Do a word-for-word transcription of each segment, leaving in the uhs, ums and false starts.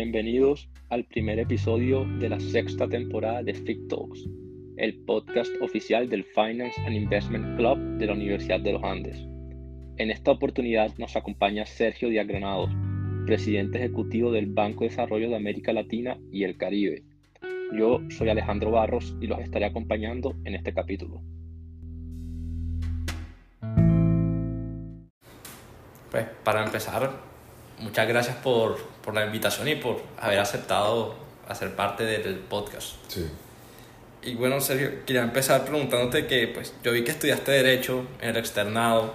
Bienvenidos al primer episodio de la sexta temporada de F I C Talks, el podcast oficial del Finance and Investment Club de la Universidad de los Andes. En esta oportunidad nos acompaña Sergio Díaz Granados, presidente ejecutivo del Banco de Desarrollo de América Latina y el Caribe. Yo soy Alejandro Barros y los estaré acompañando en este capítulo. Pues para empezar, muchas gracias por, por la invitación y por haber aceptado hacer parte del podcast. Sí. Y bueno, Sergio, quería empezar preguntándote que pues yo vi que estudiaste Derecho en el externado,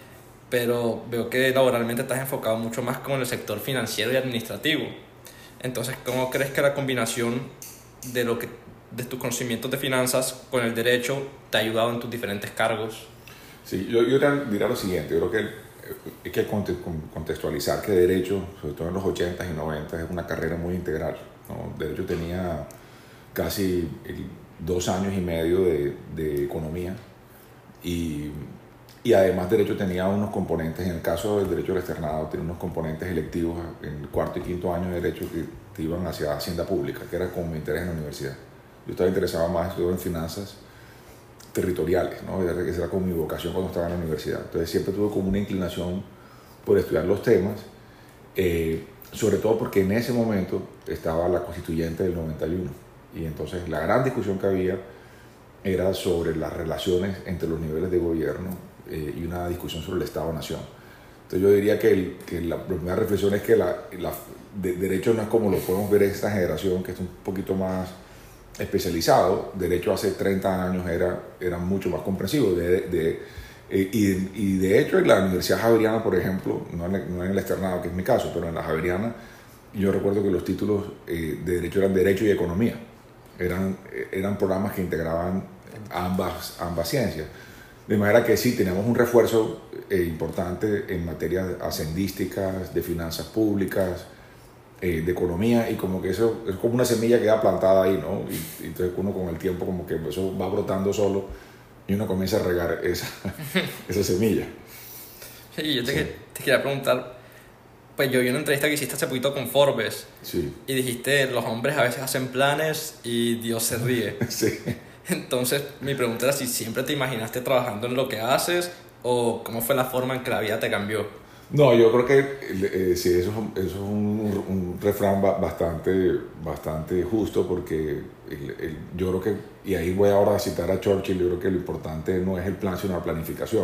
pero veo que laboralmente estás enfocado mucho más como en el sector financiero y administrativo. Entonces, ¿cómo crees que la combinación de, lo que, de tus conocimientos de finanzas con el derecho te ha ayudado en tus diferentes cargos? Sí, yo, yo diría lo siguiente, yo creo que hay que contextualizar que Derecho, sobre todo en los ochentas y noventas, es una carrera muy integral, ¿no? Derecho tenía casi dos años y medio de, de economía y, y además Derecho tenía unos componentes, en el caso del Derecho del externado, tenía unos componentes electivos en el cuarto y quinto año de Derecho que te iban hacia Hacienda Pública, que era como mi interés en la universidad. Yo estaba interesado más en finanzas territoriales, ¿no? Esa era como mi vocación cuando estaba en la universidad. Entonces siempre tuve como una inclinación por estudiar los temas, eh, sobre todo porque en ese momento estaba la constituyente del noventa y uno y entonces la gran discusión que había era sobre las relaciones entre los niveles de gobierno eh, y una discusión sobre el Estado-Nación. Entonces yo diría que, el, que la primera reflexión es que la, la de, derecho no es como lo podemos ver en esta generación, que es un poquito más especializado. Derecho hace treinta años era, era mucho más comprensivo. De, de, eh, y, y de hecho en la Universidad Javeriana, por ejemplo, no en, no en el externado, que es mi caso, pero en la Javeriana, yo recuerdo que los títulos eh, de Derecho eran Derecho y Economía. Eran, eran programas que integraban ambas, ambas ciencias. De manera que sí, teníamos un refuerzo eh, importante en materias ascendísticas, de finanzas públicas, Eh, de economía, y como que eso es como una semilla que queda plantada ahí, ¿no? Y, y entonces uno con el tiempo como que eso va brotando solo y uno comienza a regar esa, esa semilla. Sí, yo te, Sí. te quería preguntar, pues yo vi una entrevista que hiciste hace poquito con Forbes, Sí. y dijiste, los hombres a veces hacen planes y Dios se ríe. Sí. Entonces mi pregunta era si siempre te imaginaste trabajando en lo que haces o cómo fue la forma en que la vida te cambió. No, yo creo que eh, sí, eso, eso es un, un refrán bastante, bastante justo, porque el, el, yo creo que, y ahí voy ahora a citar a Churchill, yo creo que lo importante no es el plan sino la planificación.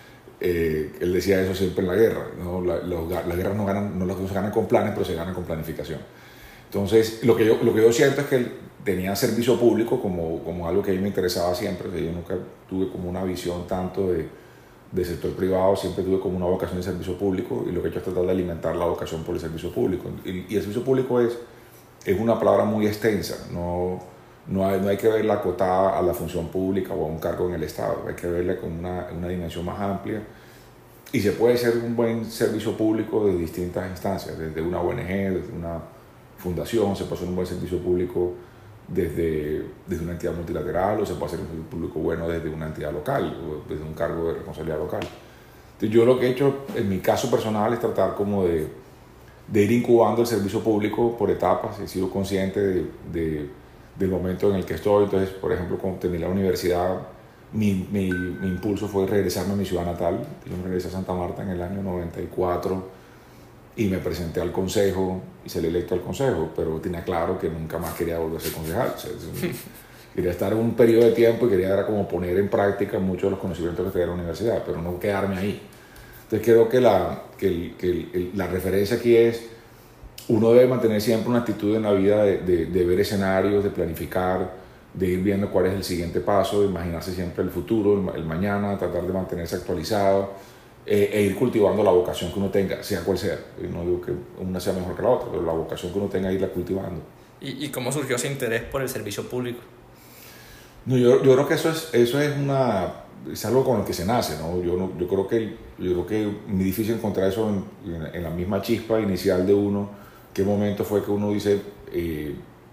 Eh, él decía eso siempre en la guerra, ¿no? La, los, las guerras no, ganan, no las se ganan con planes, pero se ganan con planificación. Entonces, lo que yo, lo que yo siento es que él tenía servicio público como, como algo que a mí me interesaba siempre. O sea, yo nunca tuve como una visión tanto de del sector privado, siempre tuve como una vocación de servicio público, y lo que he hecho es tratar de alimentar la vocación por el servicio público. Y, y el servicio público es, es una palabra muy extensa, no, no, hay, no hay que verla acotada a la función pública o a un cargo en el Estado, hay que verla con una, una dimensión más amplia, y se puede ser un buen servicio público de distintas instancias, desde una O N G, desde una fundación, se puede hacer un buen servicio público Desde, desde una entidad multilateral, o se puede hacer un público bueno desde una entidad local o desde un cargo de responsabilidad local. Entonces, yo lo que he hecho en mi caso personal es tratar como de, de ir incubando el servicio público por etapas. He sido consciente de, de, del momento en el que estoy. Entonces, por ejemplo, cuando terminé la universidad, mi, mi, mi impulso fue regresarme a mi ciudad natal. Yo me regresé a Santa Marta en el año noventa y cuatro y me presenté al consejo y salí electo al consejo, pero tenía claro que nunca más quería volver a ser concejal. O sea, quería estar en un periodo de tiempo y quería era como poner en práctica muchos de los conocimientos que tenía en la universidad, pero no quedarme ahí. Entonces creo que la, que el, que el, el, la referencia aquí es, uno debe mantener siempre una actitud en la vida de, de, de ver escenarios, de planificar, de ir viendo cuál es el siguiente paso, de imaginarse siempre el futuro, el, el mañana, tratar de mantenerse actualizado, Eh, e ir cultivando la vocación que uno tenga, sea cual sea. Yo no digo que una sea mejor que la otra, pero la vocación que uno tenga, irla cultivando. ¿Y, y cómo surgió ese interés por el servicio público? No, yo, yo creo que eso es, eso es, una, es algo con el que se nace, ¿no? Yo, no, yo, creo que, yo creo que es muy difícil encontrar eso en, en, en la misma chispa inicial de uno. ¿Qué momento fue que uno dice, eh,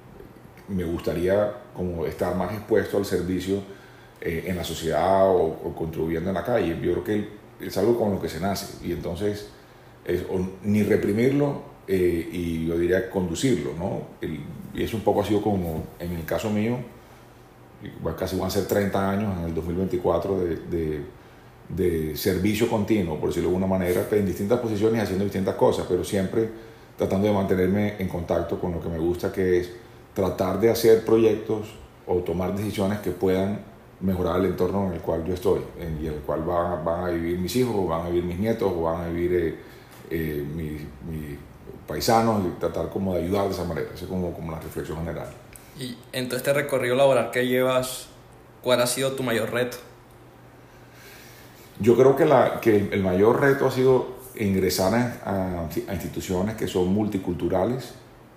me gustaría como estar más expuesto al servicio eh, en la sociedad o, o contribuyendo en la calle? Yo creo que es algo con lo que se nace, y entonces es, o, ni reprimirlo eh, y yo diría conducirlo, ¿no? El, y eso un poco ha sido como, en el caso mío, casi van a ser treinta años en el dos mil veinticuatro de, de, de servicio continuo, por decirlo de alguna manera, en distintas posiciones haciendo distintas cosas, pero siempre tratando de mantenerme en contacto con lo que me gusta, que es tratar de hacer proyectos o tomar decisiones que puedan mejorar el entorno en el cual yo estoy, en, y en el cual van, van a vivir mis hijos, o van a vivir mis nietos, o van a vivir eh, eh, mis, mis paisanos, y tratar como de ayudar de esa manera. Esa es como, como la reflexión general. Y en todo este recorrido laboral que llevas, ¿cuál ha sido tu mayor reto? Yo creo que, la, que el mayor reto ha sido ingresar a, a instituciones que son multiculturales,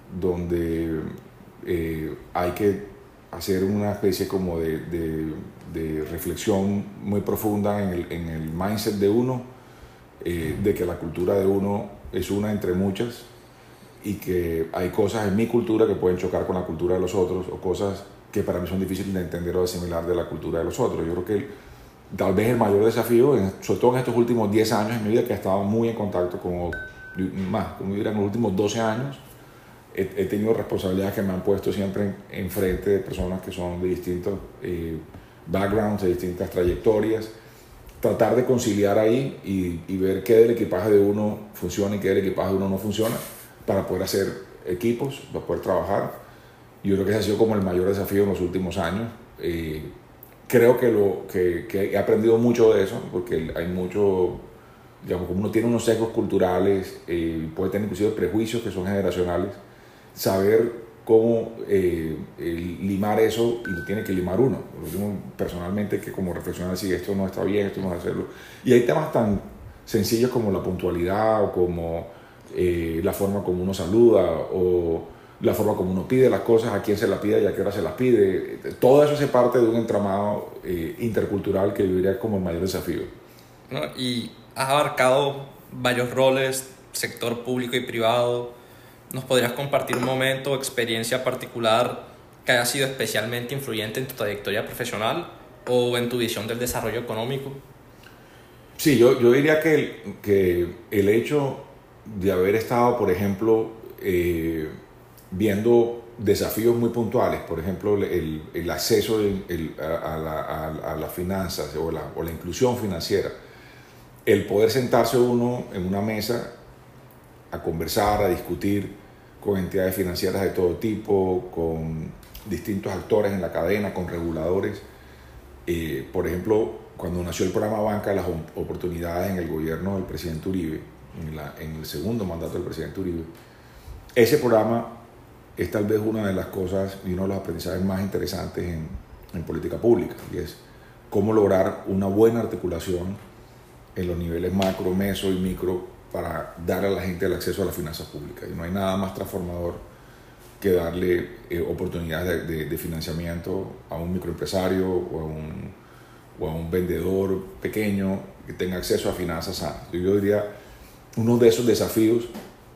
donde eh, hay que hacer una especie como de, de, de reflexión muy profunda en el, en el mindset de uno, eh, de que la cultura de uno es una entre muchas, y que hay cosas en mi cultura que pueden chocar con la cultura de los otros, o cosas que para mí son difíciles de entender o de asimilar de la cultura de los otros. Yo creo que el, tal vez el mayor desafío, en, sobre todo en estos últimos diez años en mi vida, que he estado muy en contacto con, más, como diría, en los últimos doce años, he, he tenido responsabilidades que me han puesto siempre en, en frente de personas que son de distintos eh, backgrounds, de distintas trayectorias, tratar de conciliar ahí y, y ver qué del equipaje de uno funciona y qué del equipaje de uno no funciona, para poder hacer equipos, para poder trabajar. Yo creo que ese ha sido como el mayor desafío en los últimos años. Eh, creo que, lo, que, que he aprendido mucho de eso, porque hay mucho, digamos, como uno tiene unos sesgos culturales, eh, puede tener inclusive prejuicios que son generacionales, saber cómo eh, limar eso, y lo tiene que limar uno. Lo digo personalmente, que como reflexionar si esto no está bien, esto no es hacerlo. Y hay temas tan sencillos como la puntualidad, o como Eh, la forma como uno saluda, o la forma como uno pide las cosas, a quién se las pide y a qué hora se las pide. Todo eso hace parte de un entramado eh, intercultural que yo diría como el mayor desafío. ¿No? Y has abarcado varios roles, sector público y privado. ¿Nos podrías compartir un momento o experiencia particular que haya sido especialmente influyente en tu trayectoria profesional o en tu visión del desarrollo económico? Sí, yo, yo diría que el, que el hecho de haber estado, por ejemplo, eh, viendo desafíos muy puntuales, por ejemplo, el, el acceso el, el, a, la, a, a las finanzas, o la, o la inclusión financiera, el poder sentarse uno en una mesa a conversar, a discutir con entidades financieras de todo tipo, con distintos actores en la cadena, con reguladores. Eh, por ejemplo, cuando nació el programa Banca de las Oportunidades en el gobierno del presidente Uribe, En, la, en el segundo mandato del presidente Uribe, ese programa es tal vez una de las cosas y uno de los aprendizajes más interesantes en, en política pública, y es cómo lograr una buena articulación en los niveles macro, meso y micro para dar a la gente el acceso a las finanzas públicas. Y no hay nada más transformador que darle eh, oportunidades de, de, de financiamiento a un microempresario o a un, o a un vendedor pequeño que tenga acceso a finanzas sanas. Yo diría, uno de esos desafíos,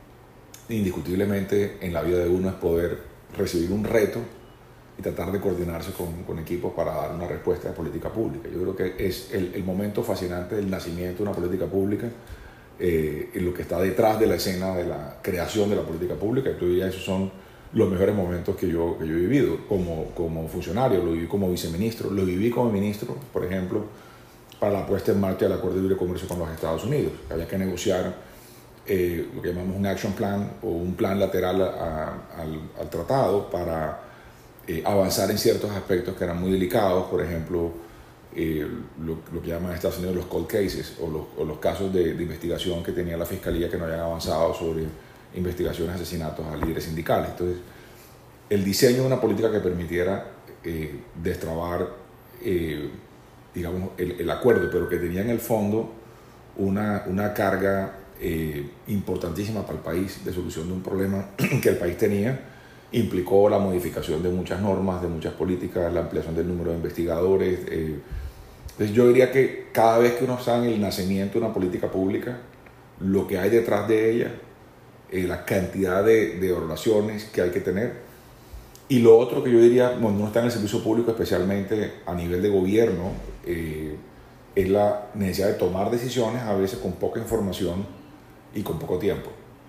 indiscutiblemente, en la vida de uno es poder recibir un reto y tratar de coordinarse con, con equipos para dar una respuesta de política pública. Yo creo que es el, el momento fascinante del nacimiento de una política pública, eh, en lo que está detrás de la escena de la creación de la política pública. Yo diría, esos son los mejores momentos que yo, que yo he vivido como, como funcionario. Lo viví como viceministro, lo viví como ministro, por ejemplo, para la puesta en marcha del Acuerdo de Libre Comercio con los Estados Unidos. Había que negociar eh, lo que llamamos un action plan, o un plan lateral a, a, al, al tratado, para eh, avanzar en ciertos aspectos que eran muy delicados, por ejemplo, eh, lo, lo que llaman en Estados Unidos los cold cases, o los, o los casos de, de investigación que tenía la Fiscalía que no habían avanzado sobre investigaciones de asesinatos a líderes sindicales. Entonces, el diseño de una política que permitiera eh, destrabar eh, digamos, el, el acuerdo, pero que tenía en el fondo una, una carga eh, importantísima para el país de solución de un problema que el país tenía, implicó la modificación de muchas normas, de muchas políticas, la ampliación del número de investigadores. Eh. Entonces yo diría que cada vez que uno está en el nacimiento de una política pública, lo que hay detrás de ella, eh, la cantidad de, de oraciones que hay que tener. Y lo otro que yo diría, cuando uno está en el servicio público, especialmente a nivel de gobierno, eh, es la necesidad de tomar decisiones a veces con poca información y con poco tiempo.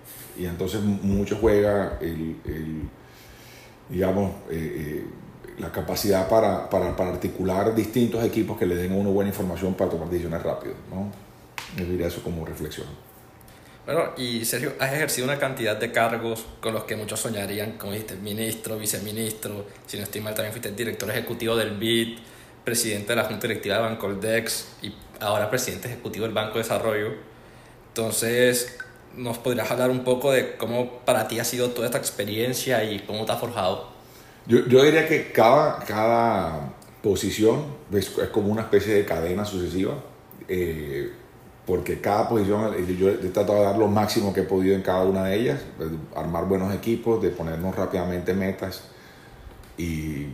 Y entonces mucho juega el, el digamos, eh, eh, la capacidad para, para, para articular distintos equipos que le den a uno buena información para tomar decisiones rápido, ¿no? Yo diría eso como reflexión. Bueno, y Sergio, has ejercido una cantidad de cargos con los que muchos soñarían, como dijiste, ministro, viceministro, si no estoy mal también fuiste director ejecutivo del B I D, presidente de la Junta Directiva de Bancoldex y ahora presidente ejecutivo del Banco de Desarrollo. Entonces, ¿nos podrías hablar un poco de cómo para ti ha sido toda esta experiencia y cómo te ha forjado? Yo, yo diría que cada, cada posición es, es como una especie de cadena sucesiva, eh, porque cada posición yo he tratado de dar lo máximo que he podido en cada una de ellas, de armar buenos equipos, de ponernos rápidamente metas y,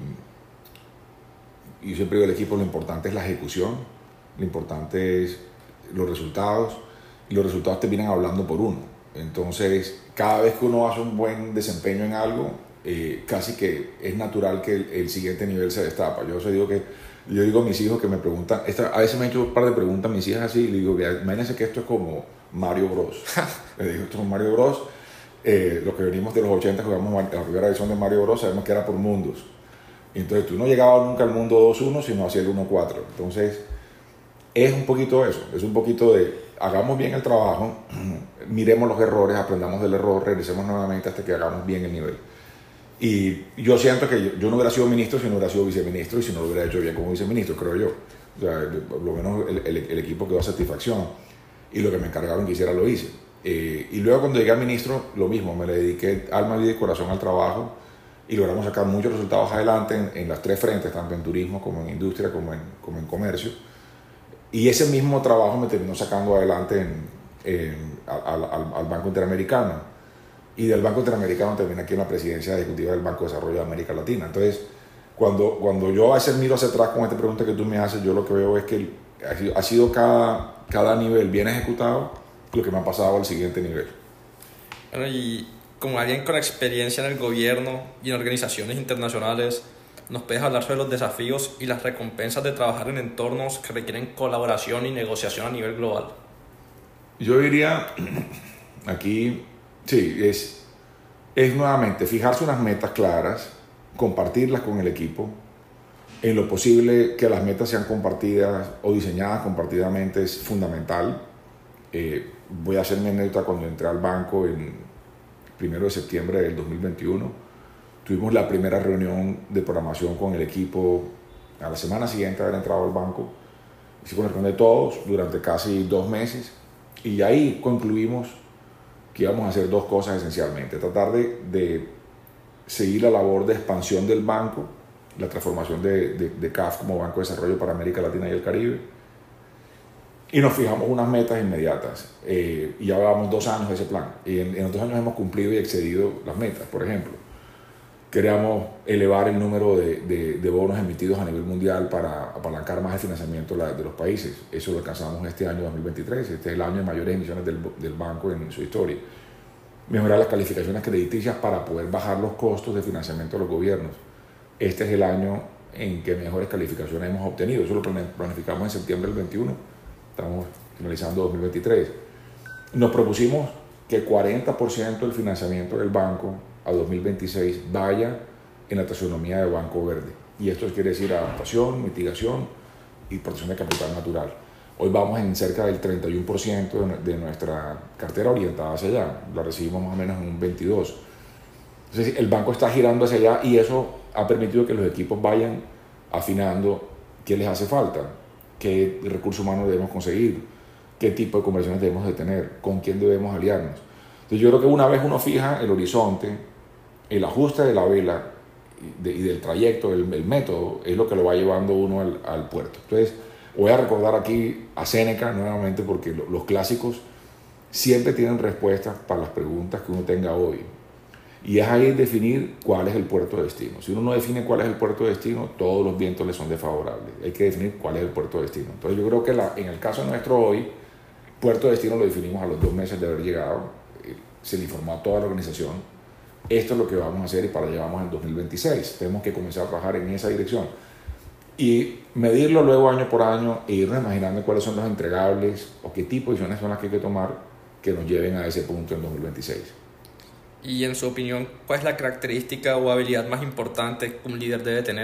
y siempre digo el equipo, lo importante es la ejecución, lo importante es los resultados y los resultados terminan hablando por uno. Entonces, cada vez que uno hace un buen desempeño en algo, eh, casi que es natural que el, el siguiente nivel se destapa. Yo, digo que, yo digo a mis hijos que me preguntan, esta, a veces me han hecho un par de preguntas mis hijas así, y le digo, imagínense que esto es como Mario Bros. Le digo, esto es Mario Bros. Eh, los que venimos de los ochenta, jugamos la primera versión de Mario Bros, sabemos que era por mundos. Entonces tú no llegabas nunca al mundo dos uno, sino hacia el uno cuatro. Entonces, es un poquito eso, es un poquito de hagamos bien el trabajo, miremos los errores, aprendamos del error, regresemos nuevamente hasta que hagamos bien el nivel. Y yo siento que yo, yo no hubiera sido ministro si no hubiera sido viceministro y si no lo hubiera hecho bien como viceministro, creo yo. O sea, por lo menos el, el, el equipo quedó a satisfacción y lo que me encargaron que hiciera lo hice. Eh, y luego cuando llegué al ministro, lo mismo, me le dediqué alma, vida y corazón al trabajo y logramos sacar muchos resultados adelante en, en las tres frentes, tanto en turismo como en industria como en, como en comercio. Y ese mismo trabajo me terminó sacando adelante en, en, al, al, al Banco Interamericano. Y del Banco Interamericano terminé aquí en la presidencia ejecutiva del Banco de Desarrollo de América Latina. Entonces, cuando, cuando yo a veces miro hacia atrás con esta pregunta que tú me haces, yo lo que veo es que ha sido, ha sido cada, cada nivel bien ejecutado lo que me ha pasado al siguiente nivel. Bueno, y como alguien con experiencia en el gobierno y en organizaciones internacionales, ¿nos puedes hablar sobre los desafíos y las recompensas de trabajar en entornos que requieren colaboración y negociación a nivel global? Yo diría, aquí, sí, es, es nuevamente fijarse unas metas claras, compartirlas con el equipo, en lo posible que las metas sean compartidas o diseñadas compartidamente es fundamental. Eh, voy a hacer mi anécdota cuando entré al banco en primero de septiembre del dos mil veintiuno. Tuvimos la primera reunión de programación con el equipo a la semana siguiente de haber entrado al banco. Hicimos la reunión de todos durante casi dos meses y ahí concluimos que íbamos a hacer dos cosas esencialmente. Tratar de, de seguir la labor de expansión del banco, la transformación de, de, de C A F como Banco de Desarrollo para América Latina y el Caribe. Y nos fijamos unas metas inmediatas. Eh, y ya llevamos dos años de ese plan. Y en, en otros años hemos cumplido y excedido las metas. Por ejemplo, queríamos elevar el número de, de, de bonos emitidos a nivel mundial para apalancar más el financiamiento de los países. Eso lo alcanzamos este año dos mil veintitrés. Este es el año de mayores emisiones del, del banco en su historia. Mejorar las calificaciones crediticias para poder bajar los costos de financiamiento de los gobiernos. Este es el año en que mejores calificaciones hemos obtenido. Eso lo planificamos en septiembre del veintiuno. Estamos finalizando dos mil veintitrés. Nos propusimos que cuarenta por ciento del financiamiento del banco a dos mil veintiséis vaya en la taxonomía de Banco Verde. Y esto quiere decir adaptación, mitigación y protección de capital natural. Hoy vamos en cerca del treinta y uno por ciento de nuestra cartera orientada hacia allá. La recibimos más o menos en un veintidós por ciento. Entonces el banco está girando hacia allá y eso ha permitido que los equipos vayan afinando qué les hace falta, qué recursos humanos debemos conseguir, qué tipo de conversiones debemos de tener, con quién debemos aliarnos. Entonces yo creo que una vez uno fija el horizonte, el ajuste de la vela y, de, y del trayecto, el, el método, es lo que lo va llevando uno al, al puerto. Entonces voy a recordar aquí a Séneca nuevamente porque lo, los clásicos siempre tienen respuestas para las preguntas que uno tenga hoy. Y es ahí definir cuál es el puerto de destino. Si uno no define cuál es el puerto de destino, todos los vientos le son desfavorables. Hay que definir cuál es el puerto de destino. Entonces yo creo que la, en el caso nuestro hoy, puerto de destino lo definimos a los dos meses de haber llegado. Se le informó a toda la organización. Esto es lo que vamos a hacer y para allá vamos en dos mil veintiséis. Tenemos que comenzar a trabajar en esa dirección. Y medirlo luego año por año e irnos imaginando cuáles son los entregables o qué tipo de decisiones son las que hay que tomar que nos lleven a ese punto en dos mil veintiséis. Y en su opinión, ¿cuál es la característica o habilidad más importante que un líder debe tener?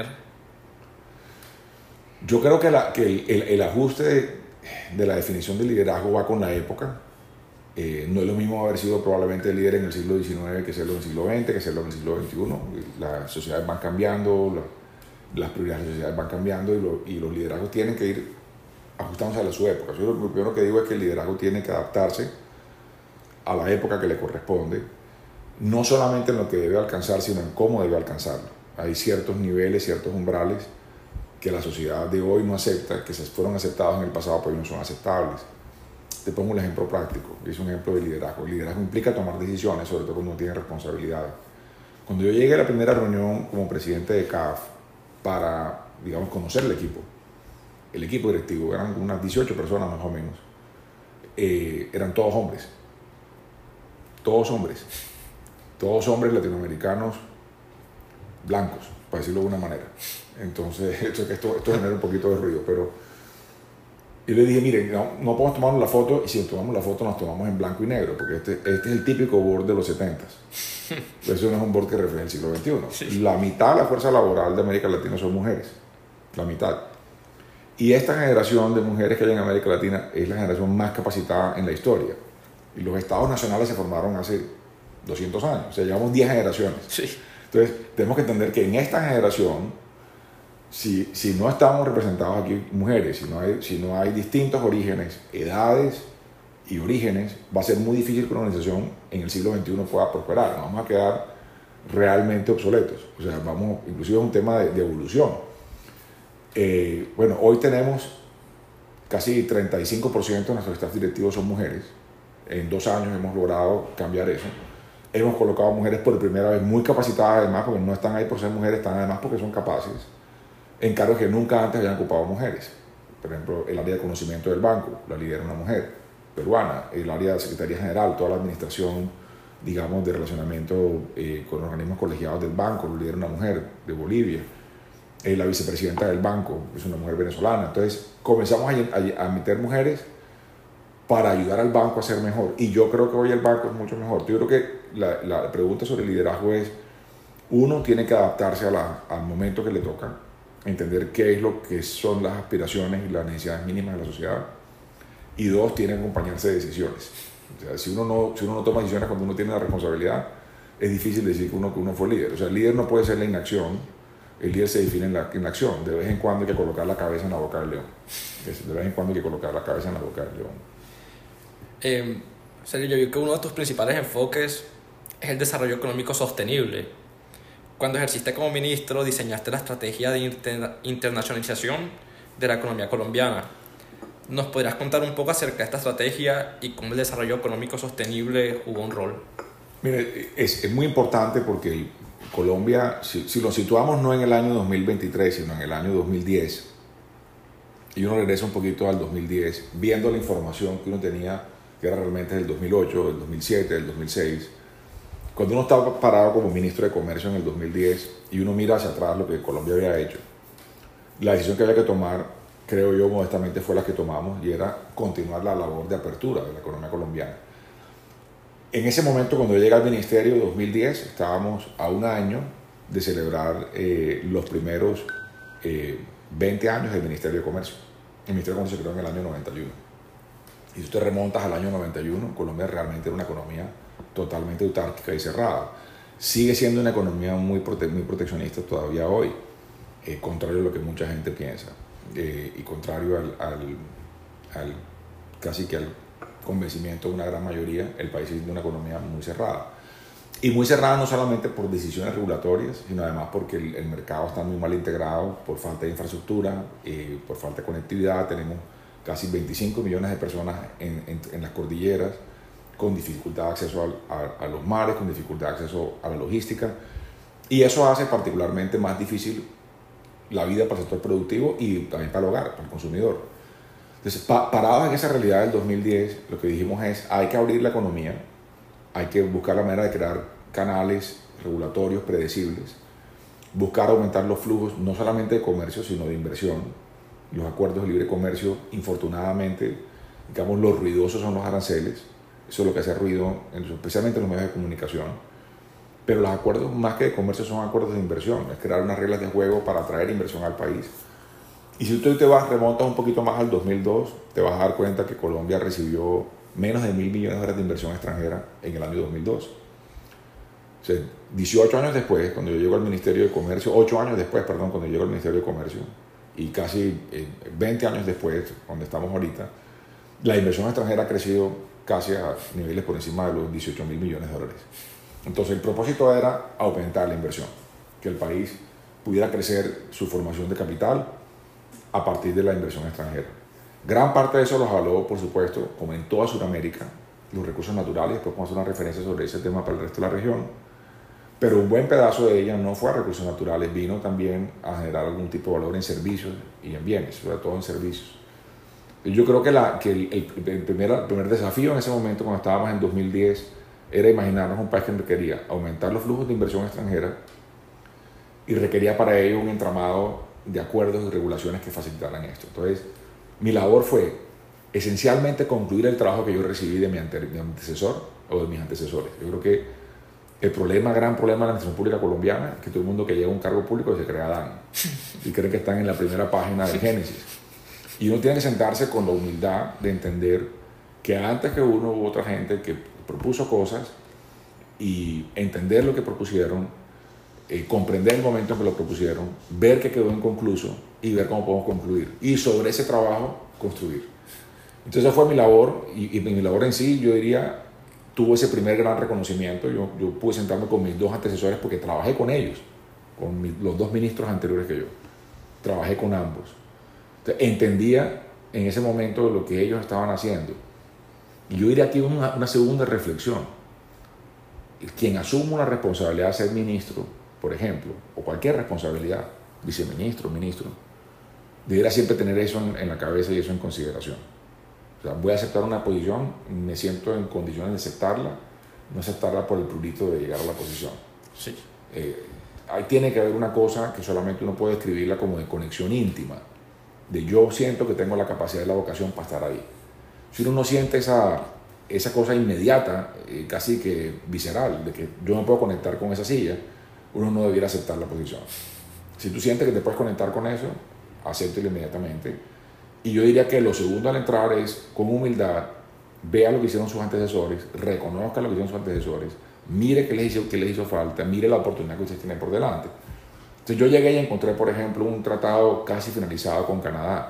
Yo creo que, la, que el, el, el ajuste de, de la definición de liderazgo va con la época. Eh, no es lo mismo haber sido probablemente líder en el siglo diecinueve que serlo en el siglo veinte, que serlo en el siglo veintiuno. Las sociedades van cambiando, la, las prioridades de las sociedades van cambiando y, lo, y los liderazgos tienen que ir ajustándose a la, su época. Yo lo primero que digo es que el liderazgo tiene que adaptarse a la época que le corresponde, no solamente en lo que debe alcanzar, sino en cómo debe alcanzarlo. Hay ciertos niveles, ciertos umbrales que la sociedad de hoy no acepta, que se fueron aceptados en el pasado, pero no son aceptables. Te pongo un ejemplo práctico, es un ejemplo de liderazgo. El liderazgo implica tomar decisiones, sobre todo cuando uno tiene responsabilidades. Cuando yo llegué a la primera reunión como presidente de C A F para, digamos, conocer el equipo, el equipo directivo, eran unas dieciocho personas más o menos, eh, eran todos hombres, todos hombres, todos hombres latinoamericanos blancos, para decirlo de alguna manera. Entonces, esto, esto, esto genera un poquito de ruido, pero yo le dije, miren, no, no podemos tomarnos la foto, y si nos tomamos la foto nos tomamos en blanco y negro, porque este, este es el típico board de los setentas. Eso no es un board que refleja el siglo veintiuno. Sí. La mitad de la fuerza laboral de América Latina son mujeres, la mitad. Y esta generación de mujeres que hay en América Latina es la generación más capacitada en la historia. Y los estados nacionales se formaron hace doscientos años, o sea, llevamos diez generaciones. Sí. Entonces, tenemos que entender que en esta generación, Si, si no estamos representados aquí mujeres, si no, hay, si no hay distintos orígenes, edades y orígenes, va a ser muy difícil que una organización en el siglo veintiuno pueda prosperar. Nos vamos a quedar realmente obsoletos. O sea, vamos, inclusive es un tema de, de evolución. Eh, bueno, hoy tenemos casi treinta y cinco por ciento de nuestros staff directivos son mujeres. En dos años hemos logrado cambiar eso. Hemos colocado mujeres por primera vez muy capacitadas, además, porque no están ahí por ser mujeres, están además porque son capaces, en cargos que nunca antes habían ocupado mujeres. Por ejemplo, el área de conocimiento del banco la lidera una mujer peruana, el área de Secretaría General, toda la administración, digamos, de relacionamiento eh, con organismos colegiados del banco, lo lidera una mujer de Bolivia, eh, la vicepresidenta del banco es una mujer venezolana. Entonces comenzamos a, a, a meter mujeres para ayudar al banco a ser mejor, y yo creo que hoy el banco es mucho mejor. Yo creo que la, la pregunta sobre el liderazgo es, uno tiene que adaptarse a la, al momento que le toca, entender qué es lo que son las aspiraciones y las necesidades mínimas de la sociedad, y dos, tiene que acompañarse de decisiones. O sea, si uno no, si uno no toma decisiones cuando uno tiene la responsabilidad, es difícil decir que uno, que uno fue líder. O sea, el líder no puede ser la inacción, el líder se define en la, en la acción. De vez en cuando hay que colocar la cabeza en la boca del león. De vez en cuando hay que colocar la cabeza en la boca del león. Eh, Sergio, yo vi que uno de tus principales enfoques es el desarrollo económico sostenible. Cuando ejerciste como ministro, diseñaste la estrategia de inter- internacionalización de la economía colombiana. ¿Nos podrías contar un poco acerca de esta estrategia y cómo el desarrollo económico sostenible jugó un rol? Mire, es, es muy importante porque Colombia, si, si lo situamos no en el año dos mil veintitrés, sino en el año dos mil diez, y uno regresa un poquito al dos mil diez, viendo la información que uno tenía, que era realmente del dos mil ocho, del dos mil siete, del dos mil seis, cuando uno estaba parado como ministro de Comercio en el dos mil diez y uno mira hacia atrás lo que Colombia había hecho, la decisión que había que tomar, creo yo modestamente, fue la que tomamos, y era continuar la labor de apertura de la economía colombiana. En ese momento, cuando llega al ministerio, dos mil diez, estábamos a un año de celebrar eh, los primeros eh, veinte años del Ministerio de Comercio. El Ministerio de Comercio se creó en el año noventa y uno. Y si tú te remontas al año noventa y uno, Colombia realmente era una economía totalmente autárquica y cerrada. Sigue siendo una economía muy, prote muy proteccionista todavía hoy, eh, contrario a lo que mucha gente piensa, eh, y contrario al, al, al casi que al convencimiento de una gran mayoría. El país es de una economía muy cerrada. Y muy cerrada no solamente por decisiones regulatorias, sino además porque el, el mercado está muy mal integrado, por falta de infraestructura, eh, por falta de conectividad. Tenemos casi veinticinco millones de personas en, en, en las cordilleras, con dificultad de acceso al, a, a los mares, con dificultad de acceso a la logística, y eso hace particularmente más difícil la vida para el sector productivo y también para el hogar, para el consumidor. Entonces, pa, parados en esa realidad del dos mil diez, lo que dijimos es, hay que abrir la economía, hay que buscar la manera de crear canales regulatorios predecibles, buscar aumentar los flujos, no solamente de comercio, sino de inversión. Los acuerdos de libre comercio, infortunadamente, digamos, los ruidosos son los aranceles, eso es lo que hace ruido, especialmente en los medios de comunicación. Pero los acuerdos más que de comercio son acuerdos de inversión, es crear unas reglas de juego para atraer inversión al país. Y si tú te vas, remontas un poquito más al dos mil dos, te vas a dar cuenta que Colombia recibió menos de mil millones de dólares de inversión extranjera en el año dos mil dos. O sea, dieciocho años después, cuando yo llego al Ministerio de Comercio, ocho años después, perdón, cuando yo llego al Ministerio de Comercio, y casi eh, veinte años después, donde estamos ahorita, la inversión extranjera ha crecido casi a niveles por encima de los dieciocho mil millones de dólares. Entonces el propósito era aumentar la inversión, que el país pudiera crecer su formación de capital a partir de la inversión extranjera. Gran parte de eso lo jaló, por supuesto, como en toda Sudamérica, los recursos naturales. Después vamos a hacer una referencia sobre ese tema para el resto de la región. Pero un buen pedazo de ella no fue a recursos naturales, vino también a generar algún tipo de valor en servicios y en bienes, sobre todo en servicios. Yo creo que, la, que el, el, el, primer, el primer desafío en ese momento, cuando estábamos en dos mil diez, era imaginarnos un país que requería aumentar los flujos de inversión extranjera y requería para ello un entramado de acuerdos y regulaciones que facilitaran esto. Entonces, mi labor fue esencialmente concluir el trabajo que yo recibí de mi, ante, mi antecesor o de mis antecesores. Yo creo que el problema, gran problema de la administración pública colombiana es que todo el mundo que llega a un cargo público se crea Dan y cree que están en la primera página del Génesis. Y uno tiene que sentarse con la humildad de entender que antes que uno hubo otra gente que propuso cosas y entender lo que propusieron, eh, comprender el momento en que lo propusieron, ver que quedó inconcluso y ver cómo podemos concluir. Y sobre ese trabajo, construir. Entonces esa fue mi labor y, y mi labor en sí, yo diría, tuvo ese primer gran reconocimiento. Yo, yo pude sentarme con mis dos antecesores porque trabajé con ellos, con mi, los dos ministros anteriores que yo. Trabajé con ambos. Entonces, entendía en ese momento lo que ellos estaban haciendo. Y yo diría aquí una, una segunda reflexión. Quien asume una responsabilidad de ser ministro, por ejemplo, o cualquier responsabilidad, viceministro, ministro, debería siempre tener eso en, en la cabeza y eso en consideración. O sea, voy a aceptar una posición, me siento en condiciones de aceptarla, no aceptarla por el prurito de llegar a la posición. Sí. Eh, ahí tiene que haber una cosa que solamente uno puede describirla como de conexión íntima, de yo siento que tengo la capacidad y la vocación para estar ahí. Si uno no siente esa, esa cosa inmediata, eh, casi que visceral, de que yo me puedo conectar con esa silla, uno no debiera aceptar la posición. Si tú sientes que te puedes conectar con eso, acéptelo inmediatamente. Y yo diría que lo segundo al entrar es, con humildad, vea lo que hicieron sus antecesores, reconozca lo que hicieron sus antecesores, mire qué les hizo, qué les hizo falta, mire la oportunidad que ustedes tienen por delante. Entonces yo llegué y encontré, por ejemplo, un tratado casi finalizado con Canadá.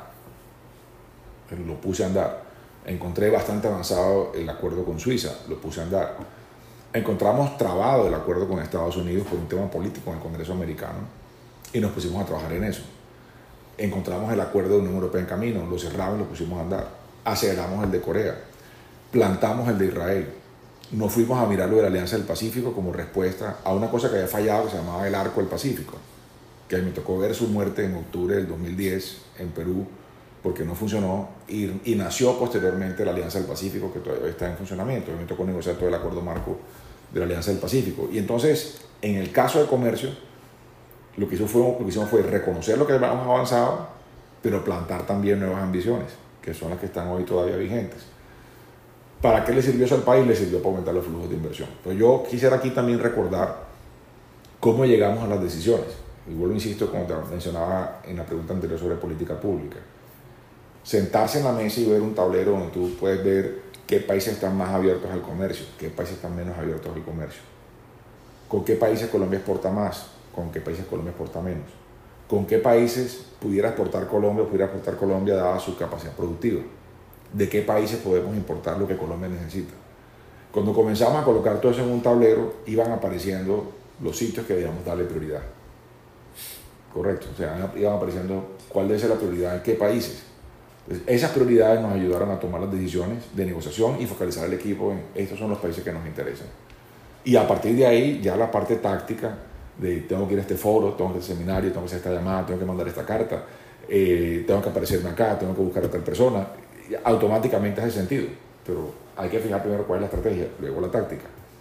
Lo puse a andar. Encontré bastante avanzado el acuerdo con Suiza, lo puse a andar. Encontramos trabado el acuerdo con Estados Unidos por un tema político en el Congreso americano y nos pusimos a trabajar en eso. Encontramos el acuerdo de la Unión Europea en camino, lo cerramos y lo pusimos a andar. Aceleramos el de Corea, plantamos el de Israel. Nos fuimos a mirar lo de la Alianza del Pacífico como respuesta a una cosa que había fallado que se llamaba el Arco del Pacífico, que me tocó ver su muerte en octubre del dos mil diez en Perú porque no funcionó y, y nació posteriormente la Alianza del Pacífico que todavía está en funcionamiento. Me tocó negociar todo el acuerdo marco de la Alianza del Pacífico. Y entonces, en el caso de comercio, lo que, hizo fue, lo que hicimos fue reconocer lo que habíamos avanzado, pero plantar también nuevas ambiciones, que son las que están hoy todavía vigentes. ¿Para qué le sirvió eso al país? Le sirvió para aumentar los flujos de inversión. Pero yo quisiera aquí también recordar cómo llegamos a las decisiones. Y vuelvo, insisto, como te mencionaba en la pregunta anterior sobre política pública. Sentarse en la mesa y ver un tablero donde tú puedes ver qué países están más abiertos al comercio, qué países están menos abiertos al comercio. Con qué países Colombia exporta más, con qué países Colombia exporta menos. Con qué países pudiera exportar Colombia o pudiera exportar Colombia dada su capacidad productiva. De qué países podemos importar lo que Colombia necesita. Cuando comenzamos a colocar todo eso en un tablero, iban apareciendo los sitios que debíamos darle prioridad. Correcto, o sea, iban apareciendo cuál debe ser la prioridad en qué países. Entonces, esas prioridades nos ayudaron a tomar las decisiones de negociación y focalizar el equipo en estos son los países que nos interesan. Y a partir de ahí, ya la parte táctica de tengo que ir a este foro, tengo que ir a este seminario, tengo que hacer esta llamada, tengo que mandar esta carta, eh, tengo que aparecerme acá, tengo que buscar a tal persona, automáticamente hace sentido. Pero hay que fijar primero cuál es la estrategia, luego la táctica.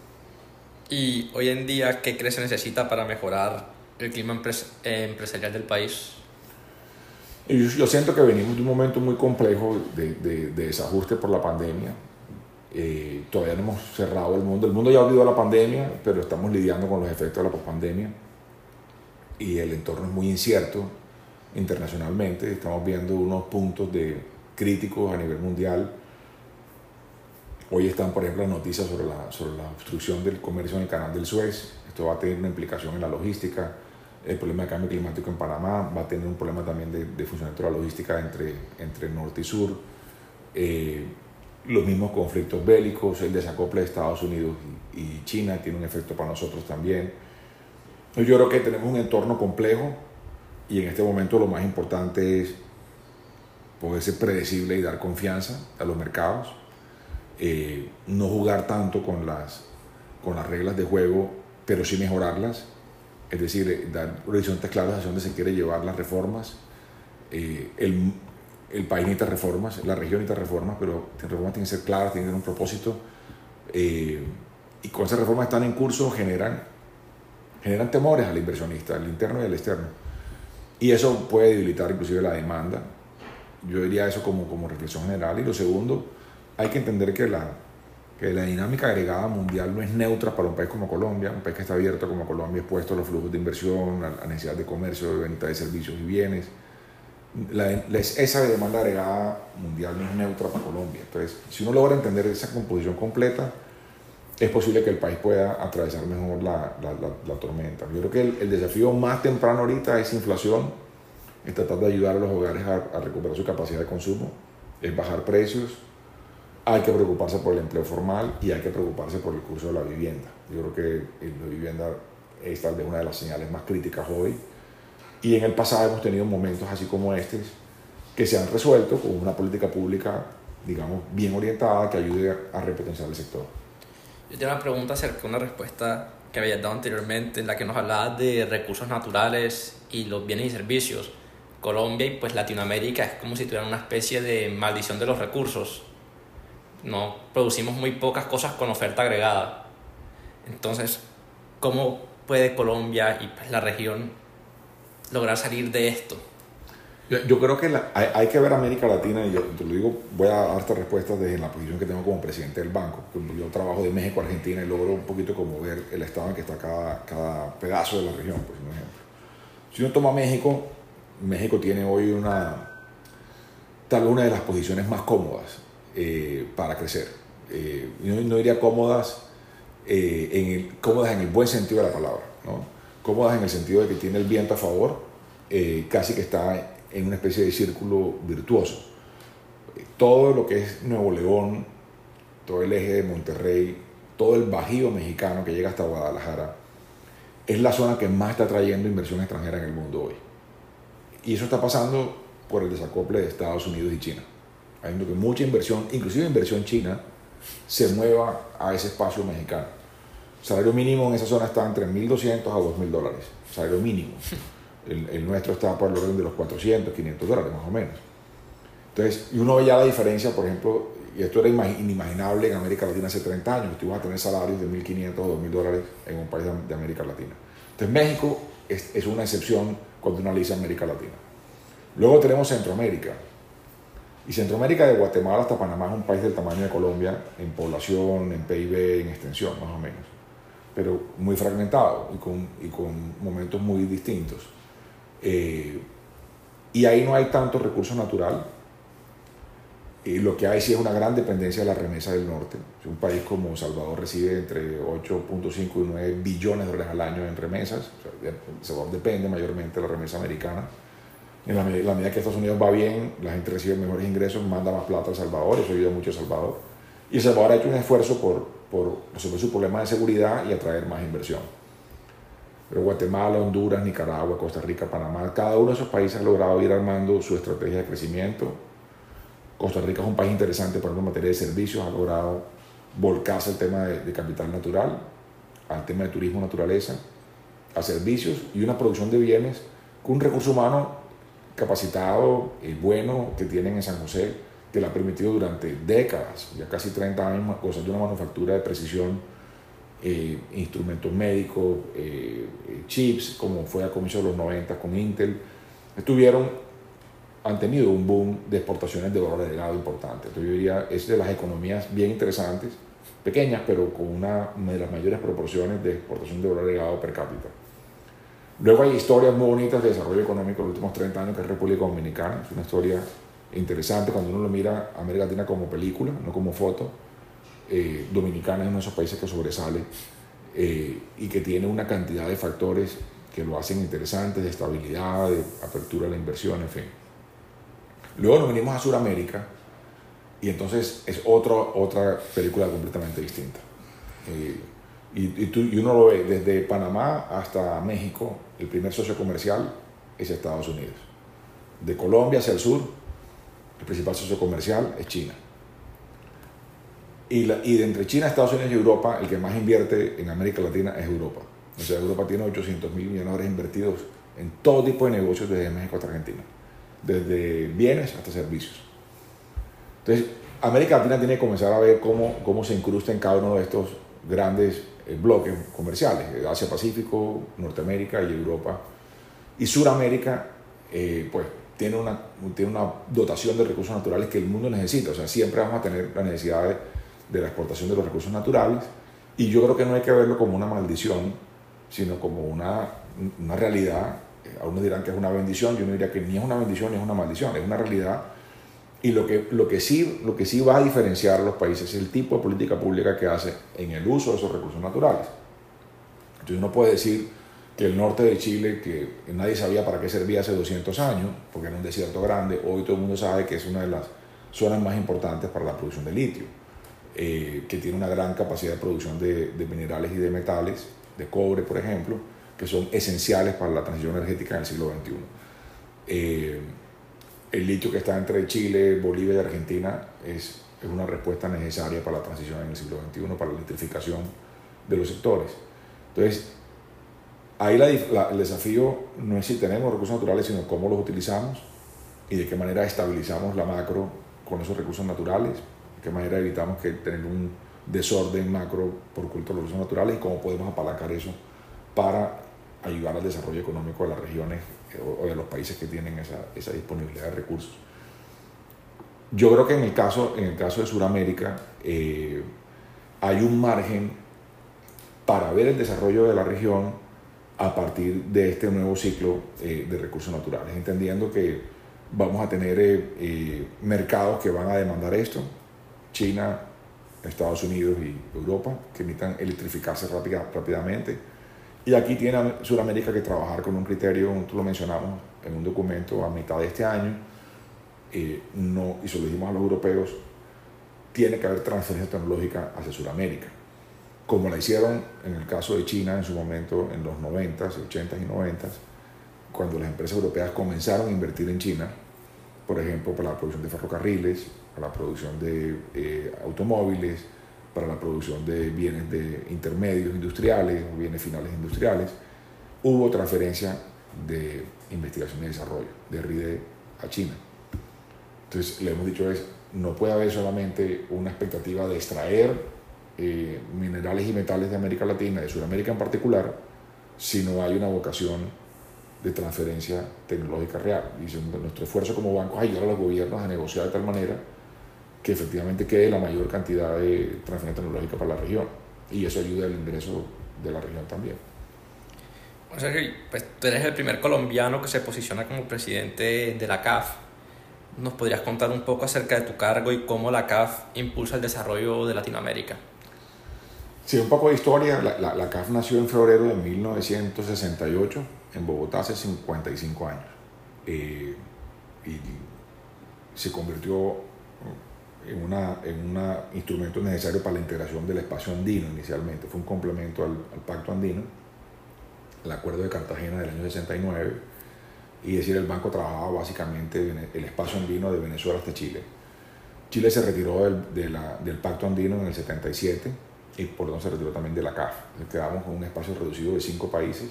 Y hoy en día, ¿qué crees se necesita para mejorar el clima empres- eh, empresarial del país? Yo, yo siento que venimos de un momento muy complejo de, de, de desajuste por la pandemia. Eh, todavía no hemos cerrado el mundo. El mundo ya ha olvidado la pandemia, pero estamos lidiando con los efectos de la pospandemia. Y el entorno es muy incierto internacionalmente. Estamos viendo unos puntos de críticos a nivel mundial. Hoy están, por ejemplo, las noticias sobre la, sobre la obstrucción del comercio en el canal del Suez. Esto va a tener una implicación en la logística. El problema de cambio climático en Panamá va a tener un problema también de, de funcionamiento de la logística entre, entre norte y sur. Eh, los mismos conflictos bélicos, el desacople de Estados Unidos y, y China tiene un efecto para nosotros también. Yo creo que tenemos un entorno complejo y en este momento lo más importante es poder ser predecible y dar confianza a los mercados. Eh, no jugar tanto con las, con las reglas de juego, pero sí mejorarlas, es decir, dar horizontes claros hacia dónde se quiere llevar las reformas. Eh, el, el país necesita reformas, la región necesita reformas, pero las reformas tienen que ser claras, tienen que tener un propósito, eh, y con esas reformas que están en curso generan, generan temores al inversionista, al interno y al externo, y eso puede debilitar inclusive la demanda. Yo diría eso como, como reflexión general. Y lo segundo, hay que entender que la, que la dinámica agregada mundial no es neutra para un país como Colombia, un país que está abierto como Colombia, expuesto a los flujos de inversión, a la necesidad de comercio, de venta de servicios y bienes. La, la, esa demanda agregada mundial no es neutra para Colombia. Entonces, si uno logra entender esa composición completa, es posible que el país pueda atravesar mejor la, la, la, la tormenta. Yo creo que el, el desafío más temprano ahorita es inflación, es tratar de ayudar a los hogares a, a recuperar su capacidad de consumo, es bajar precios. Hay que preocuparse por el empleo formal y hay que preocuparse por el curso de la vivienda. Yo creo que la vivienda es tal vez una de las señales más críticas hoy. Y en el pasado hemos tenido momentos así como estos que se han resuelto con una política pública, digamos, bien orientada que ayude a repotenciar el sector. Yo tengo una pregunta acerca de una respuesta que habías dado anteriormente, en la que nos hablabas de recursos naturales y los bienes y servicios. Colombia y pues Latinoamérica es como si tuvieran una especie de maldición de los recursos. No producimos muy pocas cosas con oferta agregada. Entonces, ¿cómo puede Colombia y pues, la región lograr salir de esto? Yo, yo creo que la, hay, hay que ver América Latina, y yo te lo digo, voy a darte respuestas desde la posición que tengo como presidente del banco. Yo trabajo de México a Argentina y logro un poquito como ver el estado en que está cada, cada pedazo de la región, por ejemplo. Si uno toma México, México tiene hoy una, tal vez una de las posiciones más cómodas eh, para crecer. Eh, no, no diría cómodas, eh, en el, cómodas en el buen sentido de la palabra, ¿no? Cómodas en el sentido de que tiene el viento a favor, eh, casi que está en una especie de círculo virtuoso. Todo lo que es Nuevo León, todo el eje de Monterrey, todo el Bajío mexicano que llega hasta Guadalajara, es la zona que más está trayendo inversión extranjera en el mundo hoy. Y eso está pasando por el desacople de Estados Unidos y China. Haciendo que mucha inversión, inclusive inversión china, se mueva a ese espacio mexicano. El salario mínimo en esa zona está entre mil doscientos a dos mil dólares. Salario mínimo. El, el nuestro está por el orden de los cuatrocientos, quinientos dólares más o menos. Entonces, y uno ve ya la diferencia, por ejemplo, y esto era inimaginable en América Latina hace treinta años, tú ibas a tener salarios de mil quinientos o dos mil dólares en un país de, de América Latina. Entonces, México es, es una excepción cuando uno analiza América Latina. Luego tenemos Centroamérica. Y Centroamérica, de Guatemala hasta Panamá, es un país del tamaño de Colombia en población, en P I B, en extensión, más o menos. Pero muy fragmentado y con, y con momentos muy distintos. Eh, y ahí no hay tanto recurso natural. Y lo que hay sí es una gran dependencia de la remesa del norte. Un país como Salvador recibe entre ocho punto cinco y nueve billones de dólares al año en remesas. O sea, Salvador depende mayormente de la remesa americana. En la, la medida que Estados Unidos va bien, la gente recibe mejores ingresos, manda más plata a El Salvador, eso ayuda mucho a El Salvador. Y El Salvador ha hecho un esfuerzo por, por resolver su problema de seguridad y atraer más inversión. Pero Guatemala, Honduras, Nicaragua, Costa Rica, Panamá, cada uno de esos países ha logrado ir armando su estrategia de crecimiento. Costa Rica es un país interesante, por ejemplo, en materia de servicios, ha logrado volcarse el tema de, de capital natural, al tema de turismo, naturaleza, a servicios y una producción de bienes con un recurso humano capacitado y bueno que tienen en San José, que le ha permitido durante décadas, ya casi treinta años, gozar de una manufactura de precisión, eh, instrumentos médicos, eh, chips, como fue a comienzos de los noventa con Intel. Estuvieron han tenido un boom de exportaciones de valor agregado importante. Entonces yo diría, es de las economías bien interesantes, pequeñas, pero con una, una de las mayores proporciones de exportación de valor agregado per cápita. Luego hay historias muy bonitas de desarrollo económico en los últimos treinta años, que es República Dominicana. Es una historia interesante cuando uno lo mira a América Latina como película, no como foto. Eh, Dominicana es uno de esos países que sobresale eh, y que tiene una cantidad de factores que lo hacen interesante, de estabilidad, de apertura a la inversión, en fin. Luego nos venimos a Sudamérica y entonces es otro, otra película completamente distinta. Eh, y, y, tú, y uno lo ve desde Panamá hasta México, el primer socio comercial es Estados Unidos. De Colombia hacia el sur, el principal socio comercial es China. Y, la, y de entre China, Estados Unidos y Europa, el que más invierte en América Latina es Europa. O sea, Europa tiene ochocientos mil millones de dólares invertidos en todo tipo de negocios desde México hasta Argentina, desde bienes hasta servicios. Entonces, América Latina tiene que comenzar a ver cómo, cómo se incrusta en cada uno de estos grandes eh, bloques comerciales, Asia-Pacífico, Norteamérica y Europa. Y Suramérica, eh, pues, tiene una, tiene una dotación de recursos naturales que el mundo necesita. O sea, siempre vamos a tener la necesidad de, de la exportación de los recursos naturales. Y yo creo que no hay que verlo como una maldición, sino como una, una realidad. Algunos dirán que es una bendición, yo no diría que ni es una bendición ni es una maldición, es una realidad. Y lo que, lo que, sí, lo que sí va a diferenciar a los países es el tipo de política pública que hace en el uso de esos recursos naturales. Entonces uno puede decir que el norte de Chile, que nadie sabía para qué servía hace doscientos años, porque era un desierto grande, hoy todo el mundo sabe que es una de las zonas más importantes para la producción de litio, eh, que tiene una gran capacidad de producción de, de minerales y de metales, de cobre, por ejemplo, que son esenciales para la transición energética en el siglo veintiuno. Eh, el litio que está entre Chile, Bolivia y Argentina es, es una respuesta necesaria para la transición en el siglo veintiuno, para la electrificación de los sectores. Entonces, ahí la, la, el desafío no es si tenemos recursos naturales, sino cómo los utilizamos y de qué manera estabilizamos la macro con esos recursos naturales, de qué manera evitamos que tener un desorden macro por culpa de los recursos naturales y cómo podemos apalancar eso para ayudar al desarrollo económico de las regiones o de los países que tienen esa, esa disponibilidad de recursos. Yo creo que en el caso, en el caso de Sudamérica eh, hay un margen para ver el desarrollo de la región a partir de este nuevo ciclo eh, de recursos naturales, entendiendo que vamos a tener eh, eh, mercados que van a demandar esto, China, Estados Unidos y Europa, que necesitan electrificarse rápida, rápidamente. Y aquí tiene Sudamérica que trabajar con un criterio, tú lo mencionamos en un documento a mitad de este año, eh, no, y se lo dijimos a los europeos, tiene que haber transferencia tecnológica hacia Sudamérica, como la hicieron en el caso de China en su momento en los noventas, ochentas y noventas, cuando las empresas europeas comenzaron a invertir en China, por ejemplo, para la producción de ferrocarriles, para la producción de eh, automóviles, para la producción de bienes de intermedios industriales o bienes finales industriales, hubo transferencia de investigación y desarrollo, de R I D a China. Entonces, le hemos dicho es, no puede haber solamente una expectativa de extraer eh, minerales y metales de América Latina, de Sudamérica en particular, si no hay una vocación de transferencia tecnológica real. Y nuestro esfuerzo como banco es ayudar a los gobiernos a negociar de tal manera que efectivamente quede la mayor cantidad de transferencia tecnológica para la región, y eso ayuda al ingreso de la región también. O sea que pues, tú eres el primer colombiano que se posiciona como presidente de la C A F. ¿Nos podrías contar un poco acerca de tu cargo y cómo la C A F impulsa el desarrollo de Latinoamérica? Sí, un poco de historia. La, la, la C A F nació en febrero de mil novecientos sesenta y ocho en Bogotá hace cincuenta y cinco años, eh, y se convirtió en un en una instrumento necesario para la integración del espacio andino inicialmente. Fue un complemento al, al Pacto Andino, el Acuerdo de Cartagena del año sesenta y nueve, y es decir, el banco trabajaba básicamente en el espacio andino de Venezuela hasta Chile. Chile se retiró del, de la, del Pacto Andino en el setenta y siete y por lo tanto se retiró también de la C A F. Entonces quedamos con un espacio reducido de cinco países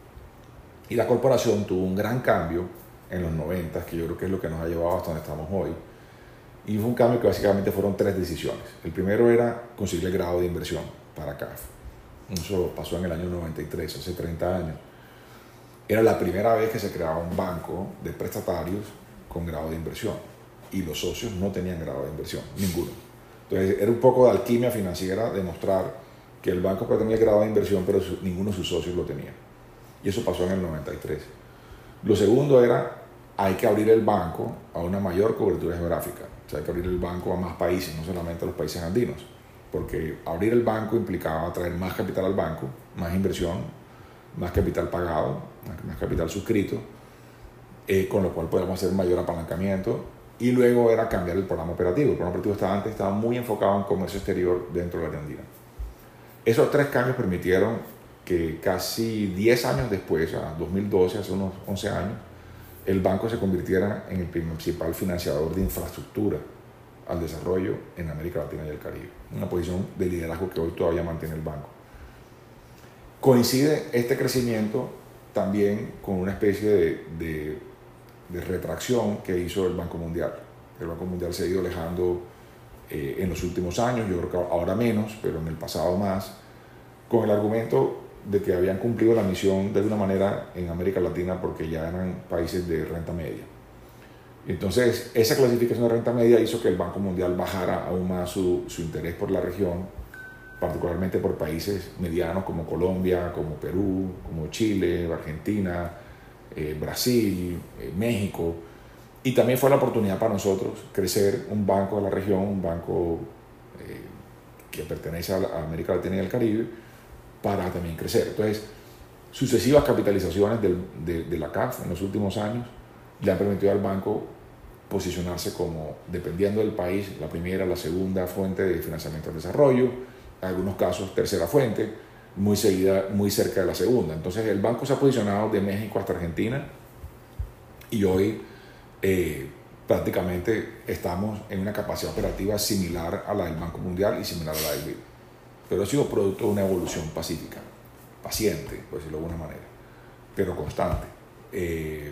y la corporación tuvo un gran cambio en los noventa, que yo creo que es lo que nos ha llevado hasta donde estamos hoy. Y fue un cambio que básicamente fueron tres decisiones. El primero era conseguir el grado de inversión para C A F. Eso pasó en el año noventa y tres, hace treinta años. Era la primera vez que se creaba un banco de prestatarios con grado de inversión y los socios no tenían grado de inversión, ninguno. Entonces era un poco de alquimia financiera demostrar que el banco puede tener el grado de inversión, pero su, ninguno de sus socios lo tenía. Y eso pasó en el noventa y tres. Lo segundo era, hay que abrir el banco a una mayor cobertura geográfica. O sea, hay que abrir el banco a más países, no solamente a los países andinos. Porque abrir el banco implicaba traer más capital al banco, más inversión, más capital pagado, más capital suscrito, eh, con lo cual podemos hacer mayor apalancamiento. Y luego era cambiar el programa operativo. El programa operativo estaba antes estaba muy enfocado en comercio exterior dentro de la andina. Esos tres cambios permitieron que casi diez años después, a dos mil doce, hace unos once años, el banco se convirtiera en el principal financiador de infraestructura al desarrollo en América Latina y el Caribe. Una posición de liderazgo que hoy todavía mantiene el banco. Coincide este crecimiento también con una especie de, de, de retracción que hizo el Banco Mundial. El Banco Mundial se ha ido alejando eh, en los últimos años, yo creo que ahora menos, pero en el pasado más, con el argumento de que habían cumplido la misión de alguna manera en América Latina porque ya eran países de renta media. Entonces, esa clasificación de renta media hizo que el Banco Mundial bajara aún más su, su interés por la región, particularmente por países medianos como Colombia, como Perú, como Chile, Argentina, eh, Brasil, eh, México. Y también fue la oportunidad para nosotros crecer un banco de la región, un banco eh, que pertenece a, la, a América Latina y el Caribe, para también crecer. Entonces, sucesivas capitalizaciones del, de, de la C A F en los últimos años le han permitido al banco posicionarse como, dependiendo del país, la primera, la segunda fuente de financiamiento al desarrollo, en algunos casos tercera fuente, muy, seguida, muy cerca de la segunda. Entonces el banco se ha posicionado de México hasta Argentina y hoy eh, prácticamente estamos en una capacidad operativa similar a la del Banco Mundial y similar a la del B I D. Pero ha sido producto de una evolución pacífica, paciente, por decirlo de alguna manera, pero constante. Eh,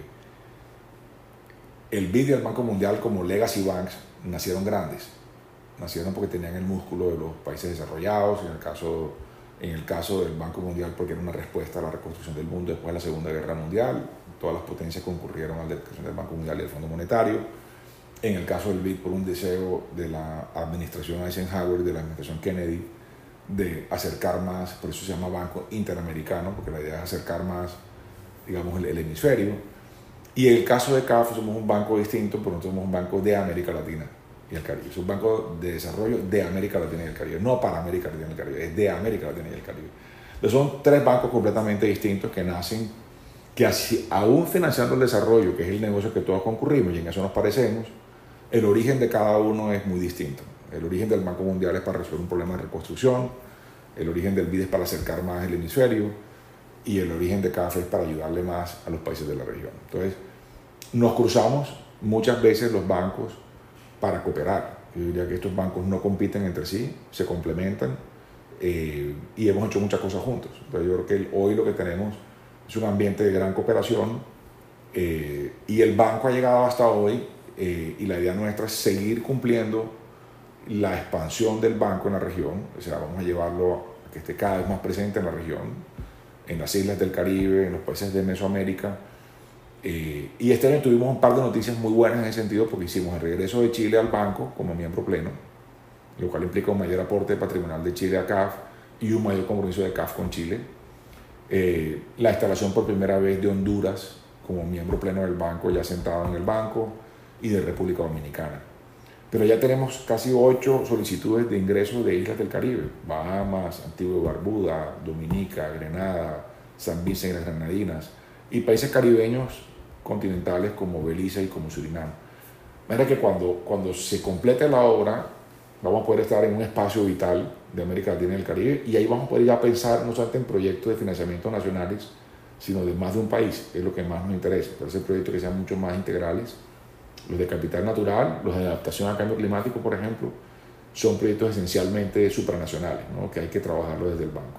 el B I D y el Banco Mundial como legacy banks nacieron grandes, nacieron porque tenían el músculo de los países desarrollados, en el caso, en el caso del Banco Mundial porque era una respuesta a la reconstrucción del mundo después de la Segunda Guerra Mundial, todas las potencias concurrieron a la creación del Banco Mundial y del Fondo Monetario. En el caso del B I D por un deseo de la administración Eisenhower y de la administración Kennedy de acercar más, por eso se llama Banco Interamericano, porque la idea es acercar más, digamos, el, el hemisferio. Y en el caso de C A F somos un banco distinto, pero nosotros somos un banco de América Latina y el Caribe. Es un banco de desarrollo de América Latina y el Caribe, no para América Latina y el Caribe, es de América Latina y el Caribe. Entonces son tres bancos completamente distintos que nacen, que así, aún financiando el desarrollo, que es el negocio que todos concurrimos y en eso nos parecemos, el origen de cada uno es muy distinto. El origen del Banco Mundial es para resolver un problema de reconstrucción, el origen del B I D es para acercar más el hemisferio y el origen de C A F es para ayudarle más a los países de la región. Entonces, nos cruzamos muchas veces los bancos para cooperar. Yo diría que estos bancos no compiten entre sí, se complementan eh, y hemos hecho muchas cosas juntos. Entonces, yo creo que hoy lo que tenemos es un ambiente de gran cooperación eh, y el banco ha llegado hasta hoy eh, y la idea nuestra es seguir cumpliendo la expansión del banco en la región, o sea, vamos a llevarlo a que esté cada vez más presente en la región, en las islas del Caribe, en los países de Mesoamérica. Eh, y este año tuvimos un par de noticias muy buenas en ese sentido porque hicimos el regreso de Chile al banco como miembro pleno, lo cual implica un mayor aporte patrimonial de Chile a C A F y un mayor compromiso de C A F con Chile. Eh, la instalación por primera vez de Honduras como miembro pleno del banco, ya sentado en el banco, y de República Dominicana. Pero ya tenemos casi ocho solicitudes de ingreso de islas del Caribe: Bahamas, Antigua y Barbuda, Dominica, Grenada, San Vicente y las Granadinas, y países caribeños continentales como Belice y como Surinam. De manera que cuando, cuando se complete la obra, vamos a poder estar en un espacio vital de América Latina y el Caribe, y ahí vamos a poder ya pensar no solamente en proyectos de financiamiento nacionales, sino de más de un país, es lo que más nos interesa. Pero ese proyectos que sean mucho más integrales. Los de capital natural, los de adaptación al cambio climático, por ejemplo, son proyectos esencialmente supranacionales, ¿no? Que hay que trabajarlo desde el banco.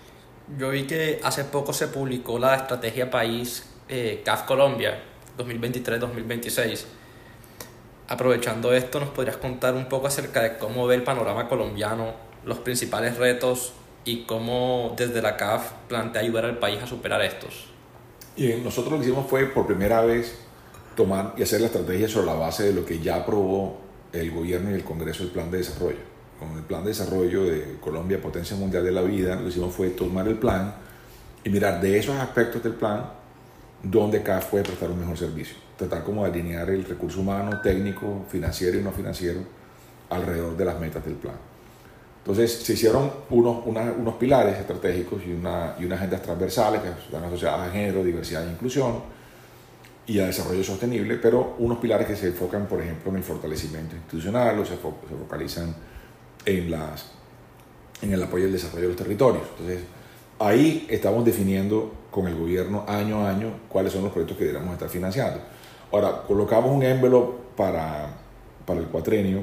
Yo vi que hace poco se publicó la estrategia país eh, C A F Colombia dos mil veintitrés dos mil veintiséis. Aprovechando esto, ¿nos podrías contar un poco acerca de cómo ve el panorama colombiano, los principales retos y cómo desde la C A F plantea ayudar al país a superar estos? Y nosotros lo que hicimos fue, por primera vez, tomar y hacer la estrategia sobre la base de lo que ya aprobó el gobierno y el Congreso del Plan de Desarrollo. Con el Plan de Desarrollo de Colombia, Potencia Mundial de la Vida, lo que hicimos fue tomar el plan y mirar de esos aspectos del plan dónde cada puede prestar un mejor servicio. Tratar como de alinear el recurso humano, técnico, financiero y no financiero alrededor de las metas del plan. Entonces se hicieron unos, una, unos pilares estratégicos y, una, y unas agendas transversales que están asociadas a género, diversidad e inclusión y a desarrollo sostenible, pero unos pilares que se enfocan, por ejemplo, en el fortalecimiento institucional o se, fo se focalizan en, las, en el apoyo al desarrollo de los territorios. Entonces ahí estamos definiendo con el gobierno año a año cuáles son los proyectos que deberíamos estar financiando. Ahora, colocamos un envelope para, para el cuatrenio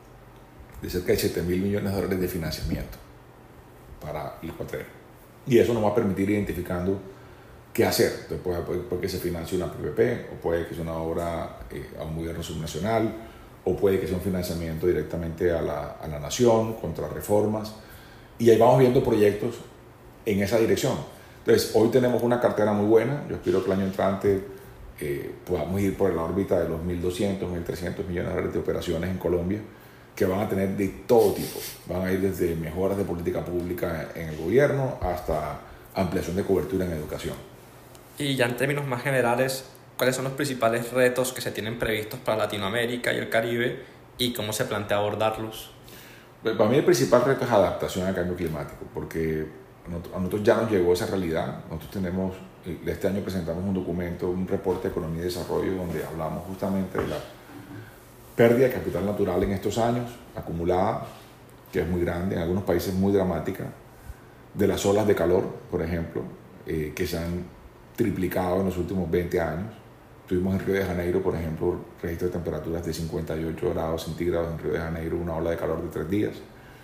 de cerca de siete mil millones de dólares de financiamiento para el cuatrenio. Y eso nos va a permitir identificando qué hacer. Entonces, puede, puede, puede que se financie una P P P, o puede que sea una obra eh, a un gobierno subnacional, o puede que sea un financiamiento directamente a la, a la nación, contra reformas. Y ahí vamos viendo proyectos en esa dirección. Entonces, hoy tenemos una cartera muy buena. Yo espero que el año entrante eh, podamos ir por la órbita de los mil doscientos, mil trescientos millones de dólares de operaciones en Colombia, que van a tener de todo tipo. Van a ir desde mejoras de política pública en el gobierno hasta ampliación de cobertura en educación. Y ya en términos más generales, ¿cuáles son los principales retos que se tienen previstos para Latinoamérica y el Caribe y cómo se plantea abordarlos? Para mí el principal reto es adaptación al cambio climático, porque a nosotros ya nos llegó esa realidad. Nosotros tenemos, este año presentamos un documento, un reporte de economía y desarrollo, donde hablamos justamente de la pérdida de capital natural en estos años, acumulada, que es muy grande, en algunos países muy dramática, de las olas de calor, por ejemplo, eh, que se han triplicado en los últimos veinte años. Tuvimos en Río de Janeiro, por ejemplo, registro de temperaturas de cincuenta y ocho grados centígrados en Río de Janeiro, una ola de calor de tres días.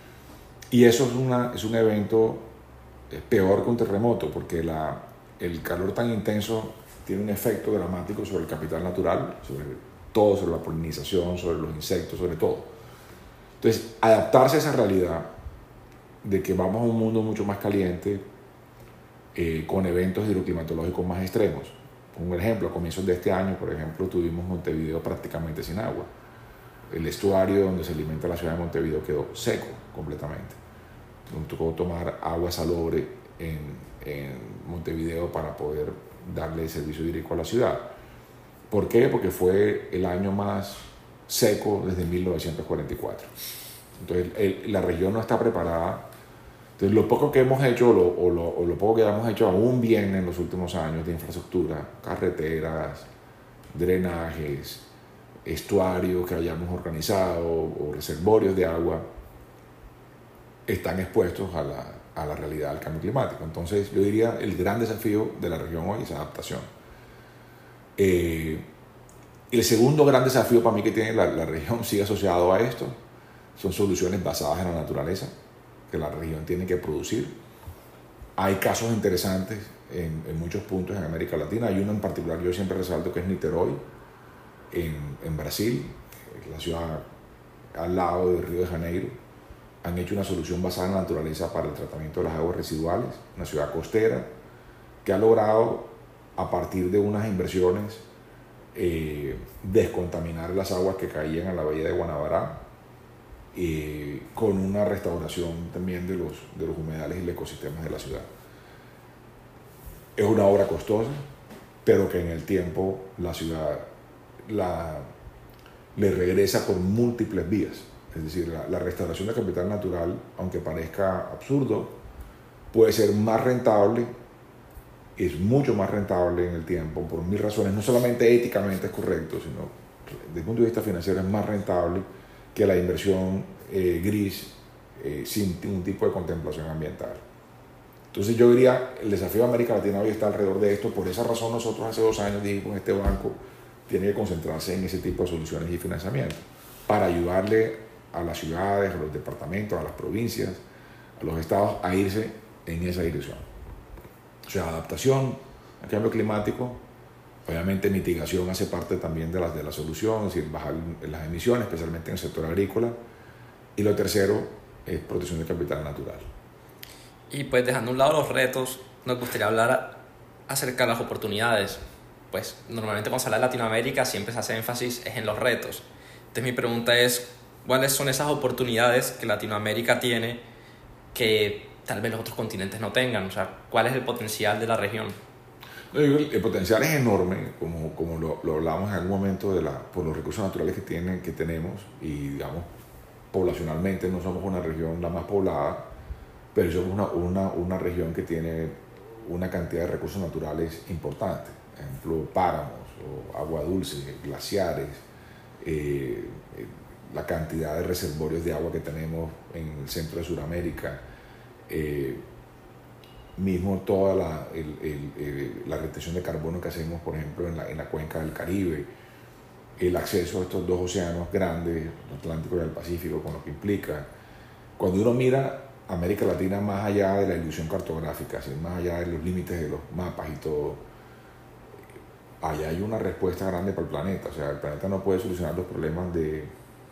Y eso es, una, es un evento peor que un terremoto, porque la, el calor tan intenso tiene un efecto dramático sobre el capital natural, sobre todo, sobre la polinización, sobre los insectos, sobre todo. Entonces, adaptarse a esa realidad de que vamos a un mundo mucho más caliente, eh, con eventos hidroclimatológicos más extremos. Un ejemplo, a comienzos de este año, por ejemplo, tuvimos Montevideo prácticamente sin agua. El estuario donde se alimenta la ciudad de Montevideo quedó seco completamente. Nos tocó tomar agua salobre en, en Montevideo para poder darle servicio hídrico a la ciudad. ¿Por qué? Porque fue el año más seco desde mil novecientos cuarenta y cuatro. Entonces, el, la región no está preparada. Entonces, lo poco que hemos hecho, o lo, o, lo, o lo poco que hemos hecho aún bien en los últimos años de infraestructura, carreteras, drenajes, estuarios que hayamos organizado o reservorios de agua, están expuestos a la, a la realidad del cambio climático. Entonces, yo diría el gran desafío de la región hoy es adaptación. Eh, el segundo gran desafío para mí que tiene la, la región, sigue asociado a esto, son soluciones basadas en la naturaleza que la región tiene que producir. Hay casos interesantes en, en muchos puntos en América Latina. Hay uno en particular, yo siempre resalto, que es Niterói, en, en Brasil, la ciudad al lado de Río de Janeiro. Han hecho una solución basada en la naturaleza para el tratamiento de las aguas residuales, una ciudad costera que ha logrado, a partir de unas inversiones, eh, descontaminar las aguas que caían a la bahía de Guanabara, eh, con una restauración también de los, de los humedales y los ecosistemas de la ciudad. Es una obra costosa, pero que en el tiempo la ciudad la, le regresa por múltiples vías. Es decir, la, la restauración de capital natural, aunque parezca absurdo, puede ser más rentable, es mucho más rentable en el tiempo por mil razones. No solamente éticamente es correcto, sino desde el punto de vista financiero es más rentable que la inversión eh, gris eh, sin ningún tipo de contemplación ambiental. Entonces yo diría, el desafío de América Latina hoy está alrededor de esto. Por esa razón nosotros hace dos años dijimos, este banco tiene que concentrarse en ese tipo de soluciones y financiamiento para ayudarle a las ciudades, a los departamentos, a las provincias, a los estados a irse en esa dirección. O sea, adaptación al cambio climático, obviamente mitigación hace parte también de la, de la solución, es decir, bajar las emisiones, especialmente en el sector agrícola. Y lo tercero es protección del capital natural. Y pues dejando a un lado los retos, nos gustaría hablar acerca de las oportunidades. pues normalmente cuando se habla de Latinoamérica siempre se hace énfasis es en los retos. Entonces mi pregunta es, ¿cuáles son esas oportunidades que Latinoamérica tiene que tal vez los otros continentes no tengan? O sea, ¿cuál es el potencial de la región? El, el potencial es enorme, como, como lo, lo hablamos en algún momento, de la, por los recursos naturales que, tienen, que tenemos, y digamos, poblacionalmente no somos una región la más poblada, pero somos una, una, una región que tiene una cantidad de recursos naturales importantes, por ejemplo, páramos, o agua dulce, glaciares, eh, la cantidad de reservorios de agua que tenemos en el centro de Sudamérica, eh, mismo toda la, el, el, el, la retención de carbono que hacemos, por ejemplo, en la, en la cuenca del Caribe, el acceso a estos dos océanos grandes, el Atlántico y el Pacífico, con lo que implica. Cuando uno mira América Latina más allá de la ilusión cartográfica, ¿sí? Más allá de los límites de los mapas y todo, allá hay una respuesta grande para el planeta. O sea, el planeta no puede solucionar los problemas de,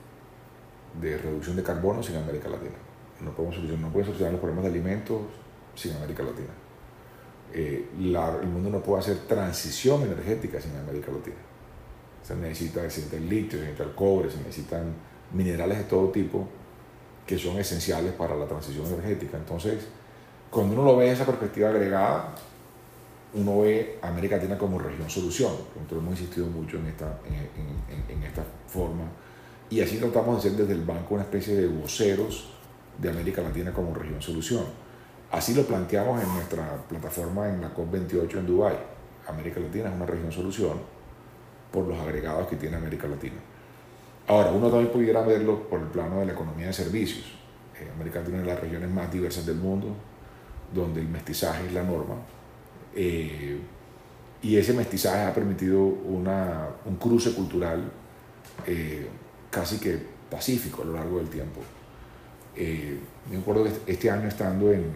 de reducción de carbono sin América Latina. No podemos solucionar, no puede solucionar los problemas de alimentos sin América Latina. Eh, la, el mundo no puede hacer transición energética sin América Latina. Se necesita, se necesita el litio, se necesita el cobre, se necesitan minerales de todo tipo que son esenciales para la transición energética. Entonces, cuando uno lo ve en esa perspectiva agregada, uno ve a América Latina como región solución. Nosotros hemos insistido mucho en esta, en, en, en esta forma, y así tratamos de ser desde el banco una especie de voceros de América Latina como región solución. Así lo planteamos en nuestra plataforma en la COP veintiocho en Dubái. América Latina es una región solución por los agregados que tiene América Latina. Ahora, uno también pudiera verlo por el plano de la economía de servicios. Eh, América Latina es una de las regiones más diversas del mundo, donde el mestizaje es la norma. Eh, y ese mestizaje ha permitido una, un cruce cultural eh, casi que pacífico a lo largo del tiempo. Eh, me acuerdo que este año, estando en,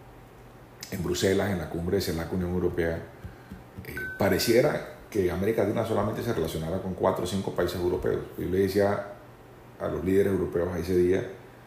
en Bruselas, en la cumbre de CELAC Unión Europea, eh, pareciera que América Latina solamente se relacionara con cuatro o cinco países europeos. Yo le decía a los líderes europeos a ese día,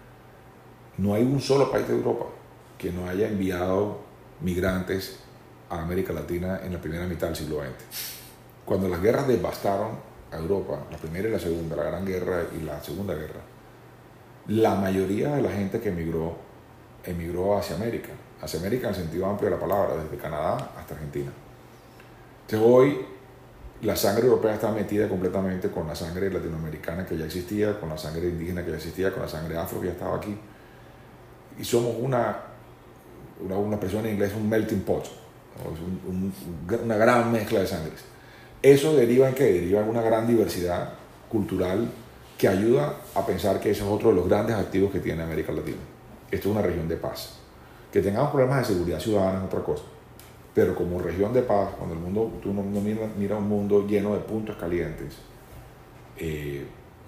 no hay un solo país de Europa que no haya enviado migrantes a América Latina en la primera mitad del siglo veinte. Cuando las guerras devastaron a Europa, la primera y la segunda, la Gran Guerra y la Segunda Guerra, la mayoría de la gente que emigró, emigró hacia América, hacia América en el sentido amplio de la palabra, desde Canadá hasta Argentina. Entonces hoy la sangre europea está metida completamente con la sangre latinoamericana que ya existía, con la sangre indígena que ya existía, con la sangre afro que ya estaba aquí. Y somos una, una, una expresión en inglés, un melting pot, ¿no? Es un, un, una gran mezcla de sangres. Eso deriva en qué? Deriva en una gran diversidad cultural que ayuda a pensar que ese es otro de los grandes activos que tiene América Latina. Esto es una región de paz. Que tengamos problemas de seguridad ciudadana es otra cosa. Pero como región de paz, cuando el mundo, tú no, no mira, mira un mundo lleno de puntos calientes, eh,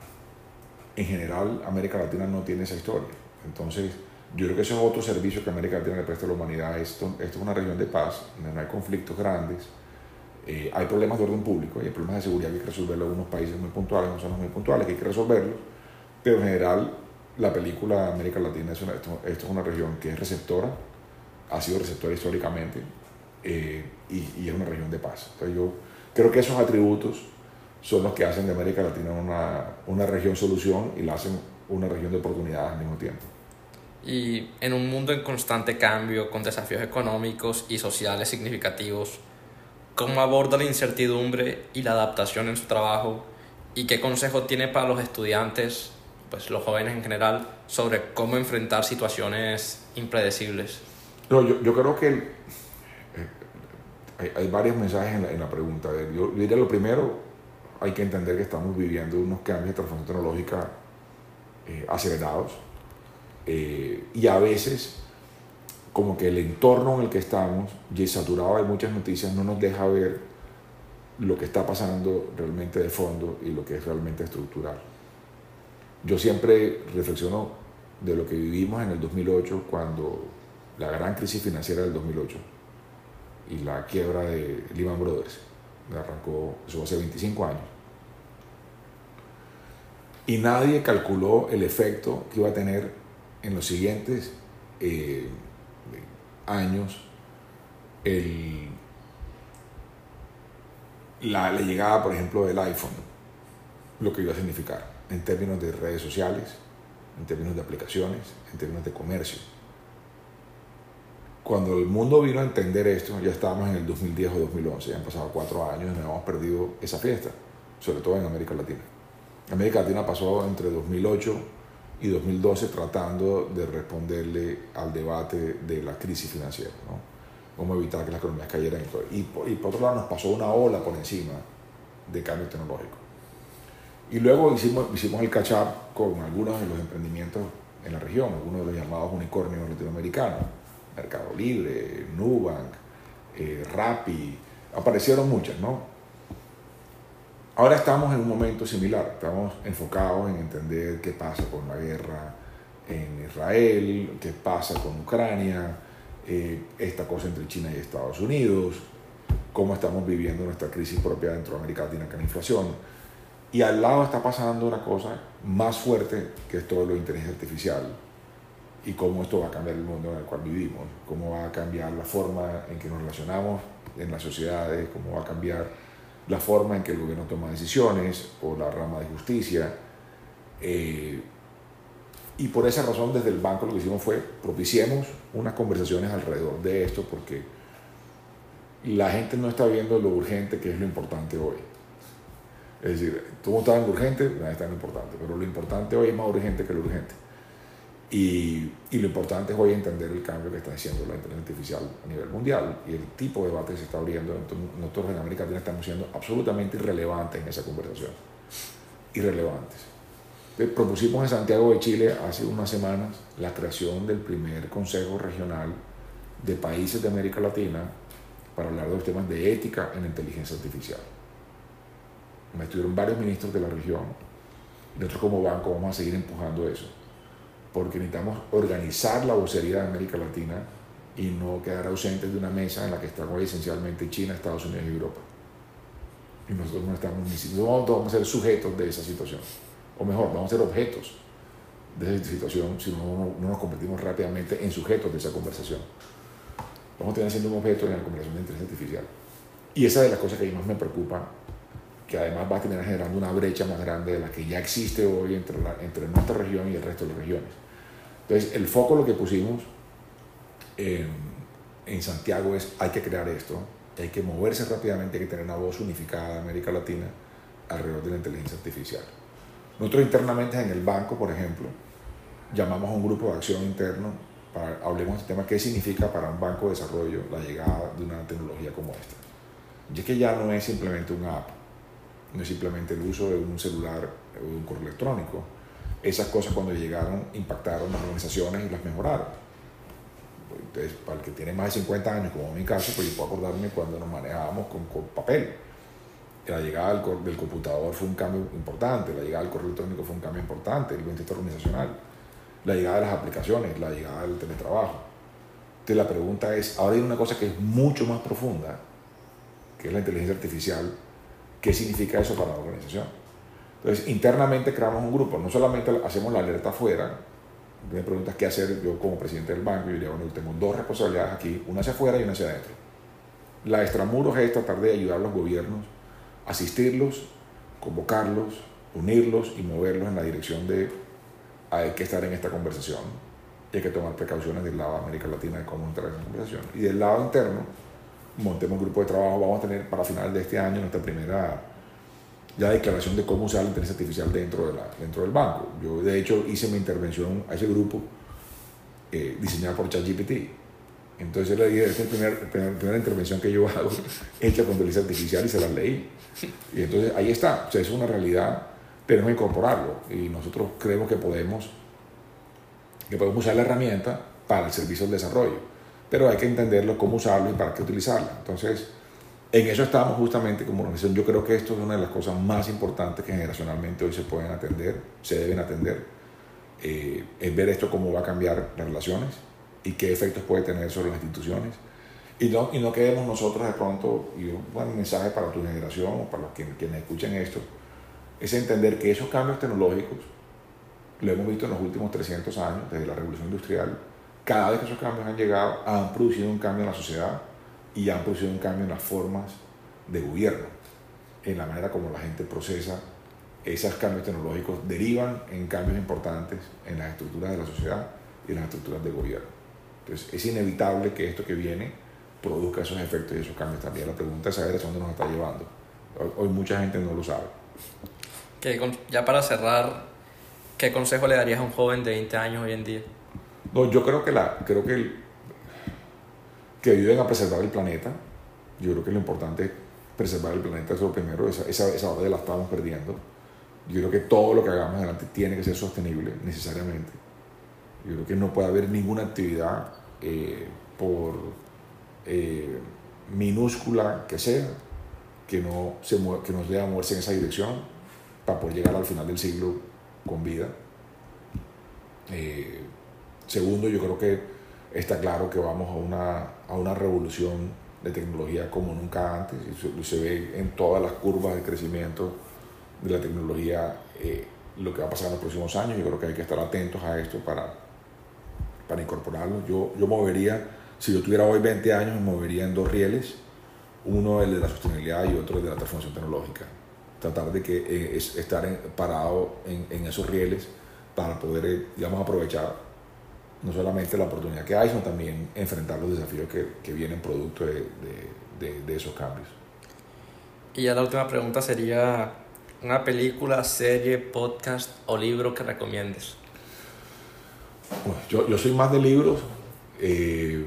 en general América Latina no tiene esa historia. Entonces, yo creo que ese es otro servicio que América Latina le presta a la humanidad. Esto, esto es una región de paz, donde no hay conflictos grandes, eh, hay problemas de orden público, hay problemas de seguridad que hay que resolverlos en algunos países muy puntuales, en zonas muy puntuales que hay que resolverlos, pero en general la película de América Latina es una, esto, esto es una región que es receptora, ha sido receptora históricamente, Eh, y, y es una región de paz. Entonces yo creo que esos atributos son los que hacen de América Latina una, una región solución y la hacen una región de oportunidades al mismo tiempo. Y en un mundo en constante cambio, con desafíos económicos y sociales significativos, ¿cómo aborda la incertidumbre y la adaptación en su trabajo? ¿Y qué consejo tiene para los estudiantes, pues los jóvenes en general, sobre cómo enfrentar situaciones impredecibles? No, yo, yo creo que el, Hay, hay varios mensajes en la, en la pregunta. Yo, yo diría lo primero, hay que entender que estamos viviendo unos cambios de transformación tecnológica eh, acelerados eh, y a veces como que el entorno en el que estamos, y saturado de muchas noticias, no nos deja ver lo que está pasando realmente de fondo y lo que es realmente estructural. Yo siempre reflexiono de lo que vivimos en el dos mil ocho, cuando la gran crisis financiera del dos mil ocho y la quiebra de Lehman Brothers, arrancó, eso hace veinticinco años, y nadie calculó el efecto que iba a tener en los siguientes eh, años el, la, la llegada, por ejemplo, del iPhone, lo que iba a significar en términos de redes sociales, en términos de aplicaciones, en términos de comercio. Cuando el mundo vino a entender esto, ya estábamos en el dos mil diez o dos mil once, ya han pasado cuatro años y nos hemos perdido esa fiesta, sobre todo en América Latina. América Latina pasó entre dos mil ocho y dos mil doce tratando de responderle al debate de la crisis financiera, ¿no? Cómo evitar que las economías cayeran y todo. Y por, y por otro lado nos pasó una ola por encima de cambio tecnológico. Y luego hicimos, hicimos el catch-up con algunos de los emprendimientos en la región, algunos de los llamados unicornios latinoamericanos, Mercado Libre, Nubank, eh, Rappi, aparecieron muchas, ¿no? Ahora estamos en un momento similar, estamos enfocados en entender qué pasa con la guerra en Israel, qué pasa con Ucrania, eh, esta cosa entre China y Estados Unidos, cómo estamos viviendo nuestra crisis propia dentro de América Latina con la inflación. Y al lado está pasando una cosa más fuerte que es todo lo de inteligencia artificial y cómo esto va a cambiar el mundo en el cual vivimos, cómo va a cambiar la forma en que nos relacionamos en las sociedades, cómo va a cambiar la forma en que el gobierno toma decisiones o la rama de justicia. Eh, y por esa razón desde el banco lo que hicimos fue propiciemos unas conversaciones alrededor de esto porque la gente no está viendo lo urgente que es lo importante hoy. Es decir, todo está en lo urgente, nada está en lo importante, pero lo importante hoy es más urgente que lo urgente. Y, y lo importante es hoy entender el cambio que está haciendo la inteligencia artificial a nivel mundial y el tipo de debate que se está abriendo. Entonces, nosotros en América Latina estamos siendo absolutamente irrelevantes en esa conversación. Irrelevantes. Entonces, propusimos en Santiago de Chile hace unas semanas la creación del primer Consejo Regional de Países de América Latina para hablar de los temas de ética en la inteligencia artificial. Me estuvieron varios ministros de la región. Nosotros como banco vamos a seguir empujando eso, porque necesitamos organizar la vocería de América Latina y no quedar ausentes de una mesa en la que están hoy esencialmente China, Estados Unidos y Europa. Y nosotros no estamos ni siquiera, no vamos a ser sujetos de esa situación. O mejor, vamos a ser objetos de esa situación si no, no nos convertimos rápidamente en sujetos de esa conversación. Vamos a tener siendo un objeto en la conversación de inteligencia artificial. Y esa es de las cosas que a mí más me preocupa, que además va a terminar generando una brecha más grande de la que ya existe hoy entre, la, entre nuestra región y el resto de las regiones. Entonces, el foco lo que pusimos en, en Santiago es hay que crear esto, hay que moverse rápidamente, hay que tener una voz unificada de América Latina alrededor de la inteligencia artificial. Nosotros internamente en el banco, por ejemplo, llamamos a un grupo de acción interno para hablemos de este tema, qué significa para un banco de desarrollo la llegada de una tecnología como esta. Y es que ya no es simplemente una app, no es simplemente el uso de un celular o de un correo electrónico. Esas cosas cuando llegaron impactaron las organizaciones y las mejoraron. Entonces, para el que tiene más de cincuenta años, como en mi caso, pues yo puedo acordarme cuando nos manejábamos con, con papel. La llegada del, del computador fue un cambio importante, la llegada del correo electrónico fue un cambio importante, el contexto organizacional, la llegada de las aplicaciones, la llegada del teletrabajo. Entonces la pregunta es, ahora hay una cosa que es mucho más profunda, que es la inteligencia artificial. ¿Qué significa eso para la organización? Entonces, internamente creamos un grupo, no solamente hacemos la alerta afuera. Me preguntas qué hacer yo como presidente del banco, yo diría, bueno, tengo dos responsabilidades aquí, una hacia afuera y una hacia adentro. La extramuros es tratar de ayudar a los gobiernos, asistirlos, convocarlos, unirlos y moverlos en la dirección de hay que estar en esta conversación y hay que tomar precauciones del lado de América Latina de cómo entrar en esa conversación. Y del lado interno, montemos un grupo de trabajo, vamos a tener para final de este año nuestra primera ya declaración de cómo usar la inteligencia artificial dentro, de la, dentro del banco. Yo de hecho hice mi intervención a ese grupo eh, diseñada por ChatGPT. Entonces le dije, esta es la primer, primer, primera intervención que yo hago hecha con inteligencia artificial y se la leí. Y entonces ahí está, o sea, es una realidad, tenemos que incorporarlo y nosotros creemos que podemos, que podemos usar la herramienta para el servicio del desarrollo, pero hay que entenderlo, cómo usarlo y para qué utilizarla. Entonces, en eso estamos justamente como organización. Yo creo que esto es una de las cosas más importantes que generacionalmente hoy se pueden atender, se deben atender, eh, es ver esto cómo va a cambiar las relaciones y qué efectos puede tener sobre las instituciones. Y no, y no quedemos nosotros de pronto, y un buen mensaje para tu generación o para los que, quienes escuchen esto, es entender que esos cambios tecnológicos, lo hemos visto en los últimos trescientos años, desde la revolución industrial, cada vez que esos cambios han llegado, han producido un cambio en la sociedad y han producido un cambio en las formas de gobierno. en la manera como la gente procesa esos cambios tecnológicos, derivan en cambios importantes en las estructuras de la sociedad y en las estructuras del gobierno. Entonces es inevitable que esto que viene produzca esos efectos y esos cambios también. La pregunta es saber hacia dónde nos está llevando. Hoy, hoy mucha gente no lo sabe. Que ya para cerrar, ¿qué consejo le darías a un joven de veinte años hoy en día? No, yo creo que, la, creo que, el, que ayuden a preservar el planeta. Yo creo que lo importante es preservar el planeta, eso es lo primero. Esa, esa, esa hora la estamos perdiendo. Yo creo que todo lo que hagamos adelante tiene que ser sostenible, necesariamente. Yo creo que no puede haber ninguna actividad, eh, por eh, minúscula que sea, que no, se mueva, que nos deba moverse en esa dirección para poder llegar al final del siglo con vida. Eh, segundo, yo creo que está claro que vamos a una, a una revolución de tecnología como nunca antes, y se, se ve en todas las curvas de crecimiento de la tecnología, eh, lo que va a pasar en los próximos años. Yo creo que hay que estar atentos a esto para, para incorporarlo. Yo, yo movería, si yo tuviera hoy veinte años, me movería en dos rieles, uno el de la sostenibilidad y otro el de la transformación tecnológica. Tratar de que, eh, es, estar en, parado en, en esos rieles para poder, eh, digamos, aprovechar no solamente la oportunidad que hay, sino también enfrentar los desafíos que, que vienen producto de, de, de, de esos cambios. Y ya la última pregunta sería una película, serie, podcast o libro que recomiendes. Bueno, yo, yo soy más de libros, eh,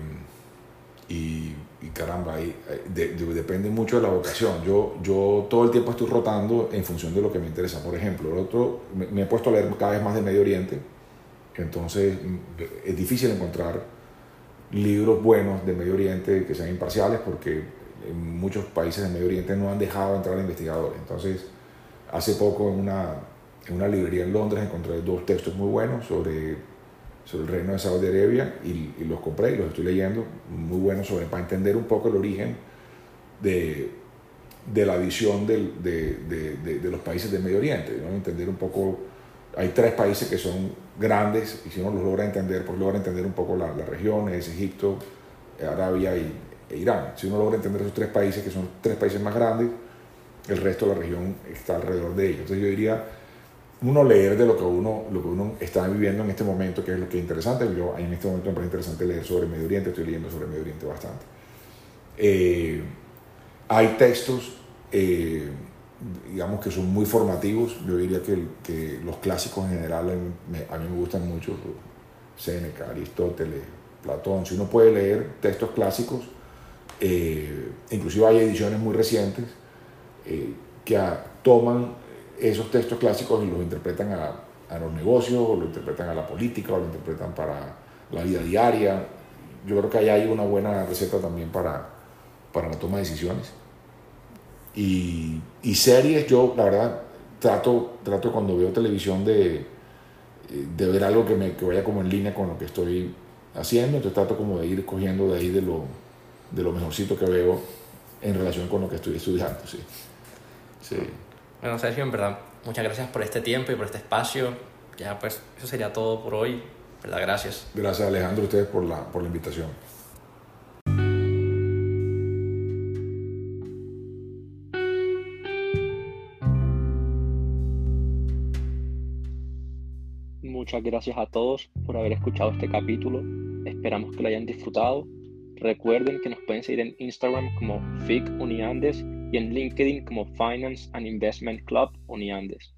y, y caramba, ahí, de, de, depende mucho de la vocación. Yo, yo todo el tiempo estoy rotando en función de lo que me interesa. Por ejemplo, el otro, me, me he puesto a leer cada vez más de Medio Oriente, entonces es difícil encontrar libros buenos de Medio Oriente que sean imparciales, porque en muchos países de Medio Oriente no han dejado entrar investigadores. Entonces, hace poco en una, en una librería en Londres encontré dos textos muy buenos sobre, sobre el reino de Saudi Arabia, y, y los compré y los estoy leyendo, muy buenos, sobre, para entender un poco el origen de, de la visión del, de, de, de, de los países del Medio Oriente, ¿no? Entender un poco, hay tres países que son grandes, y si uno los logra entender, pues logra entender un poco la, la región, es Egipto, Arabia y, e Irán. Si uno logra entender esos tres países, que son tres países más grandes, el resto de la región está alrededor de ellos. Entonces yo diría, uno leer de lo que uno, lo que uno está viviendo en este momento, que es lo que es interesante. Yo en este momento me parece interesante leer sobre Medio Oriente, estoy leyendo sobre Medio Oriente bastante. Eh, hay textos, eh, digamos, que son muy formativos. Yo diría que, que los clásicos en general me, a mí me gustan mucho, Séneca, Aristóteles, Platón. Si uno puede leer textos clásicos, eh, inclusive hay ediciones muy recientes, Eh, que a, toman esos textos clásicos y los interpretan a, a los negocios, o lo interpretan a la política, o lo interpretan para la vida diaria. Yo creo que ahí hay una buena receta también para, para la toma de decisiones. Y, y series, yo la verdad trato, trato cuando veo televisión de, de ver algo que, me, que vaya como en línea con lo que estoy haciendo. Entonces trato como de ir cogiendo de ahí de lo, de lo mejorcito que veo en relación con lo que estoy estudiando, sí. Sí. Bueno, Sergio, en verdad, muchas gracias por este tiempo y por este espacio. Ya, pues, eso sería todo por hoy. ¿Verdad? Gracias. Gracias, Alejandro, a ustedes por la, por la invitación. Muchas gracias a todos por haber escuchado este capítulo. Esperamos que lo hayan disfrutado. Recuerden que nos pueden seguir en Instagram como F I C Uniandes y en LinkedIn como Finance and Investment Club Uniandes.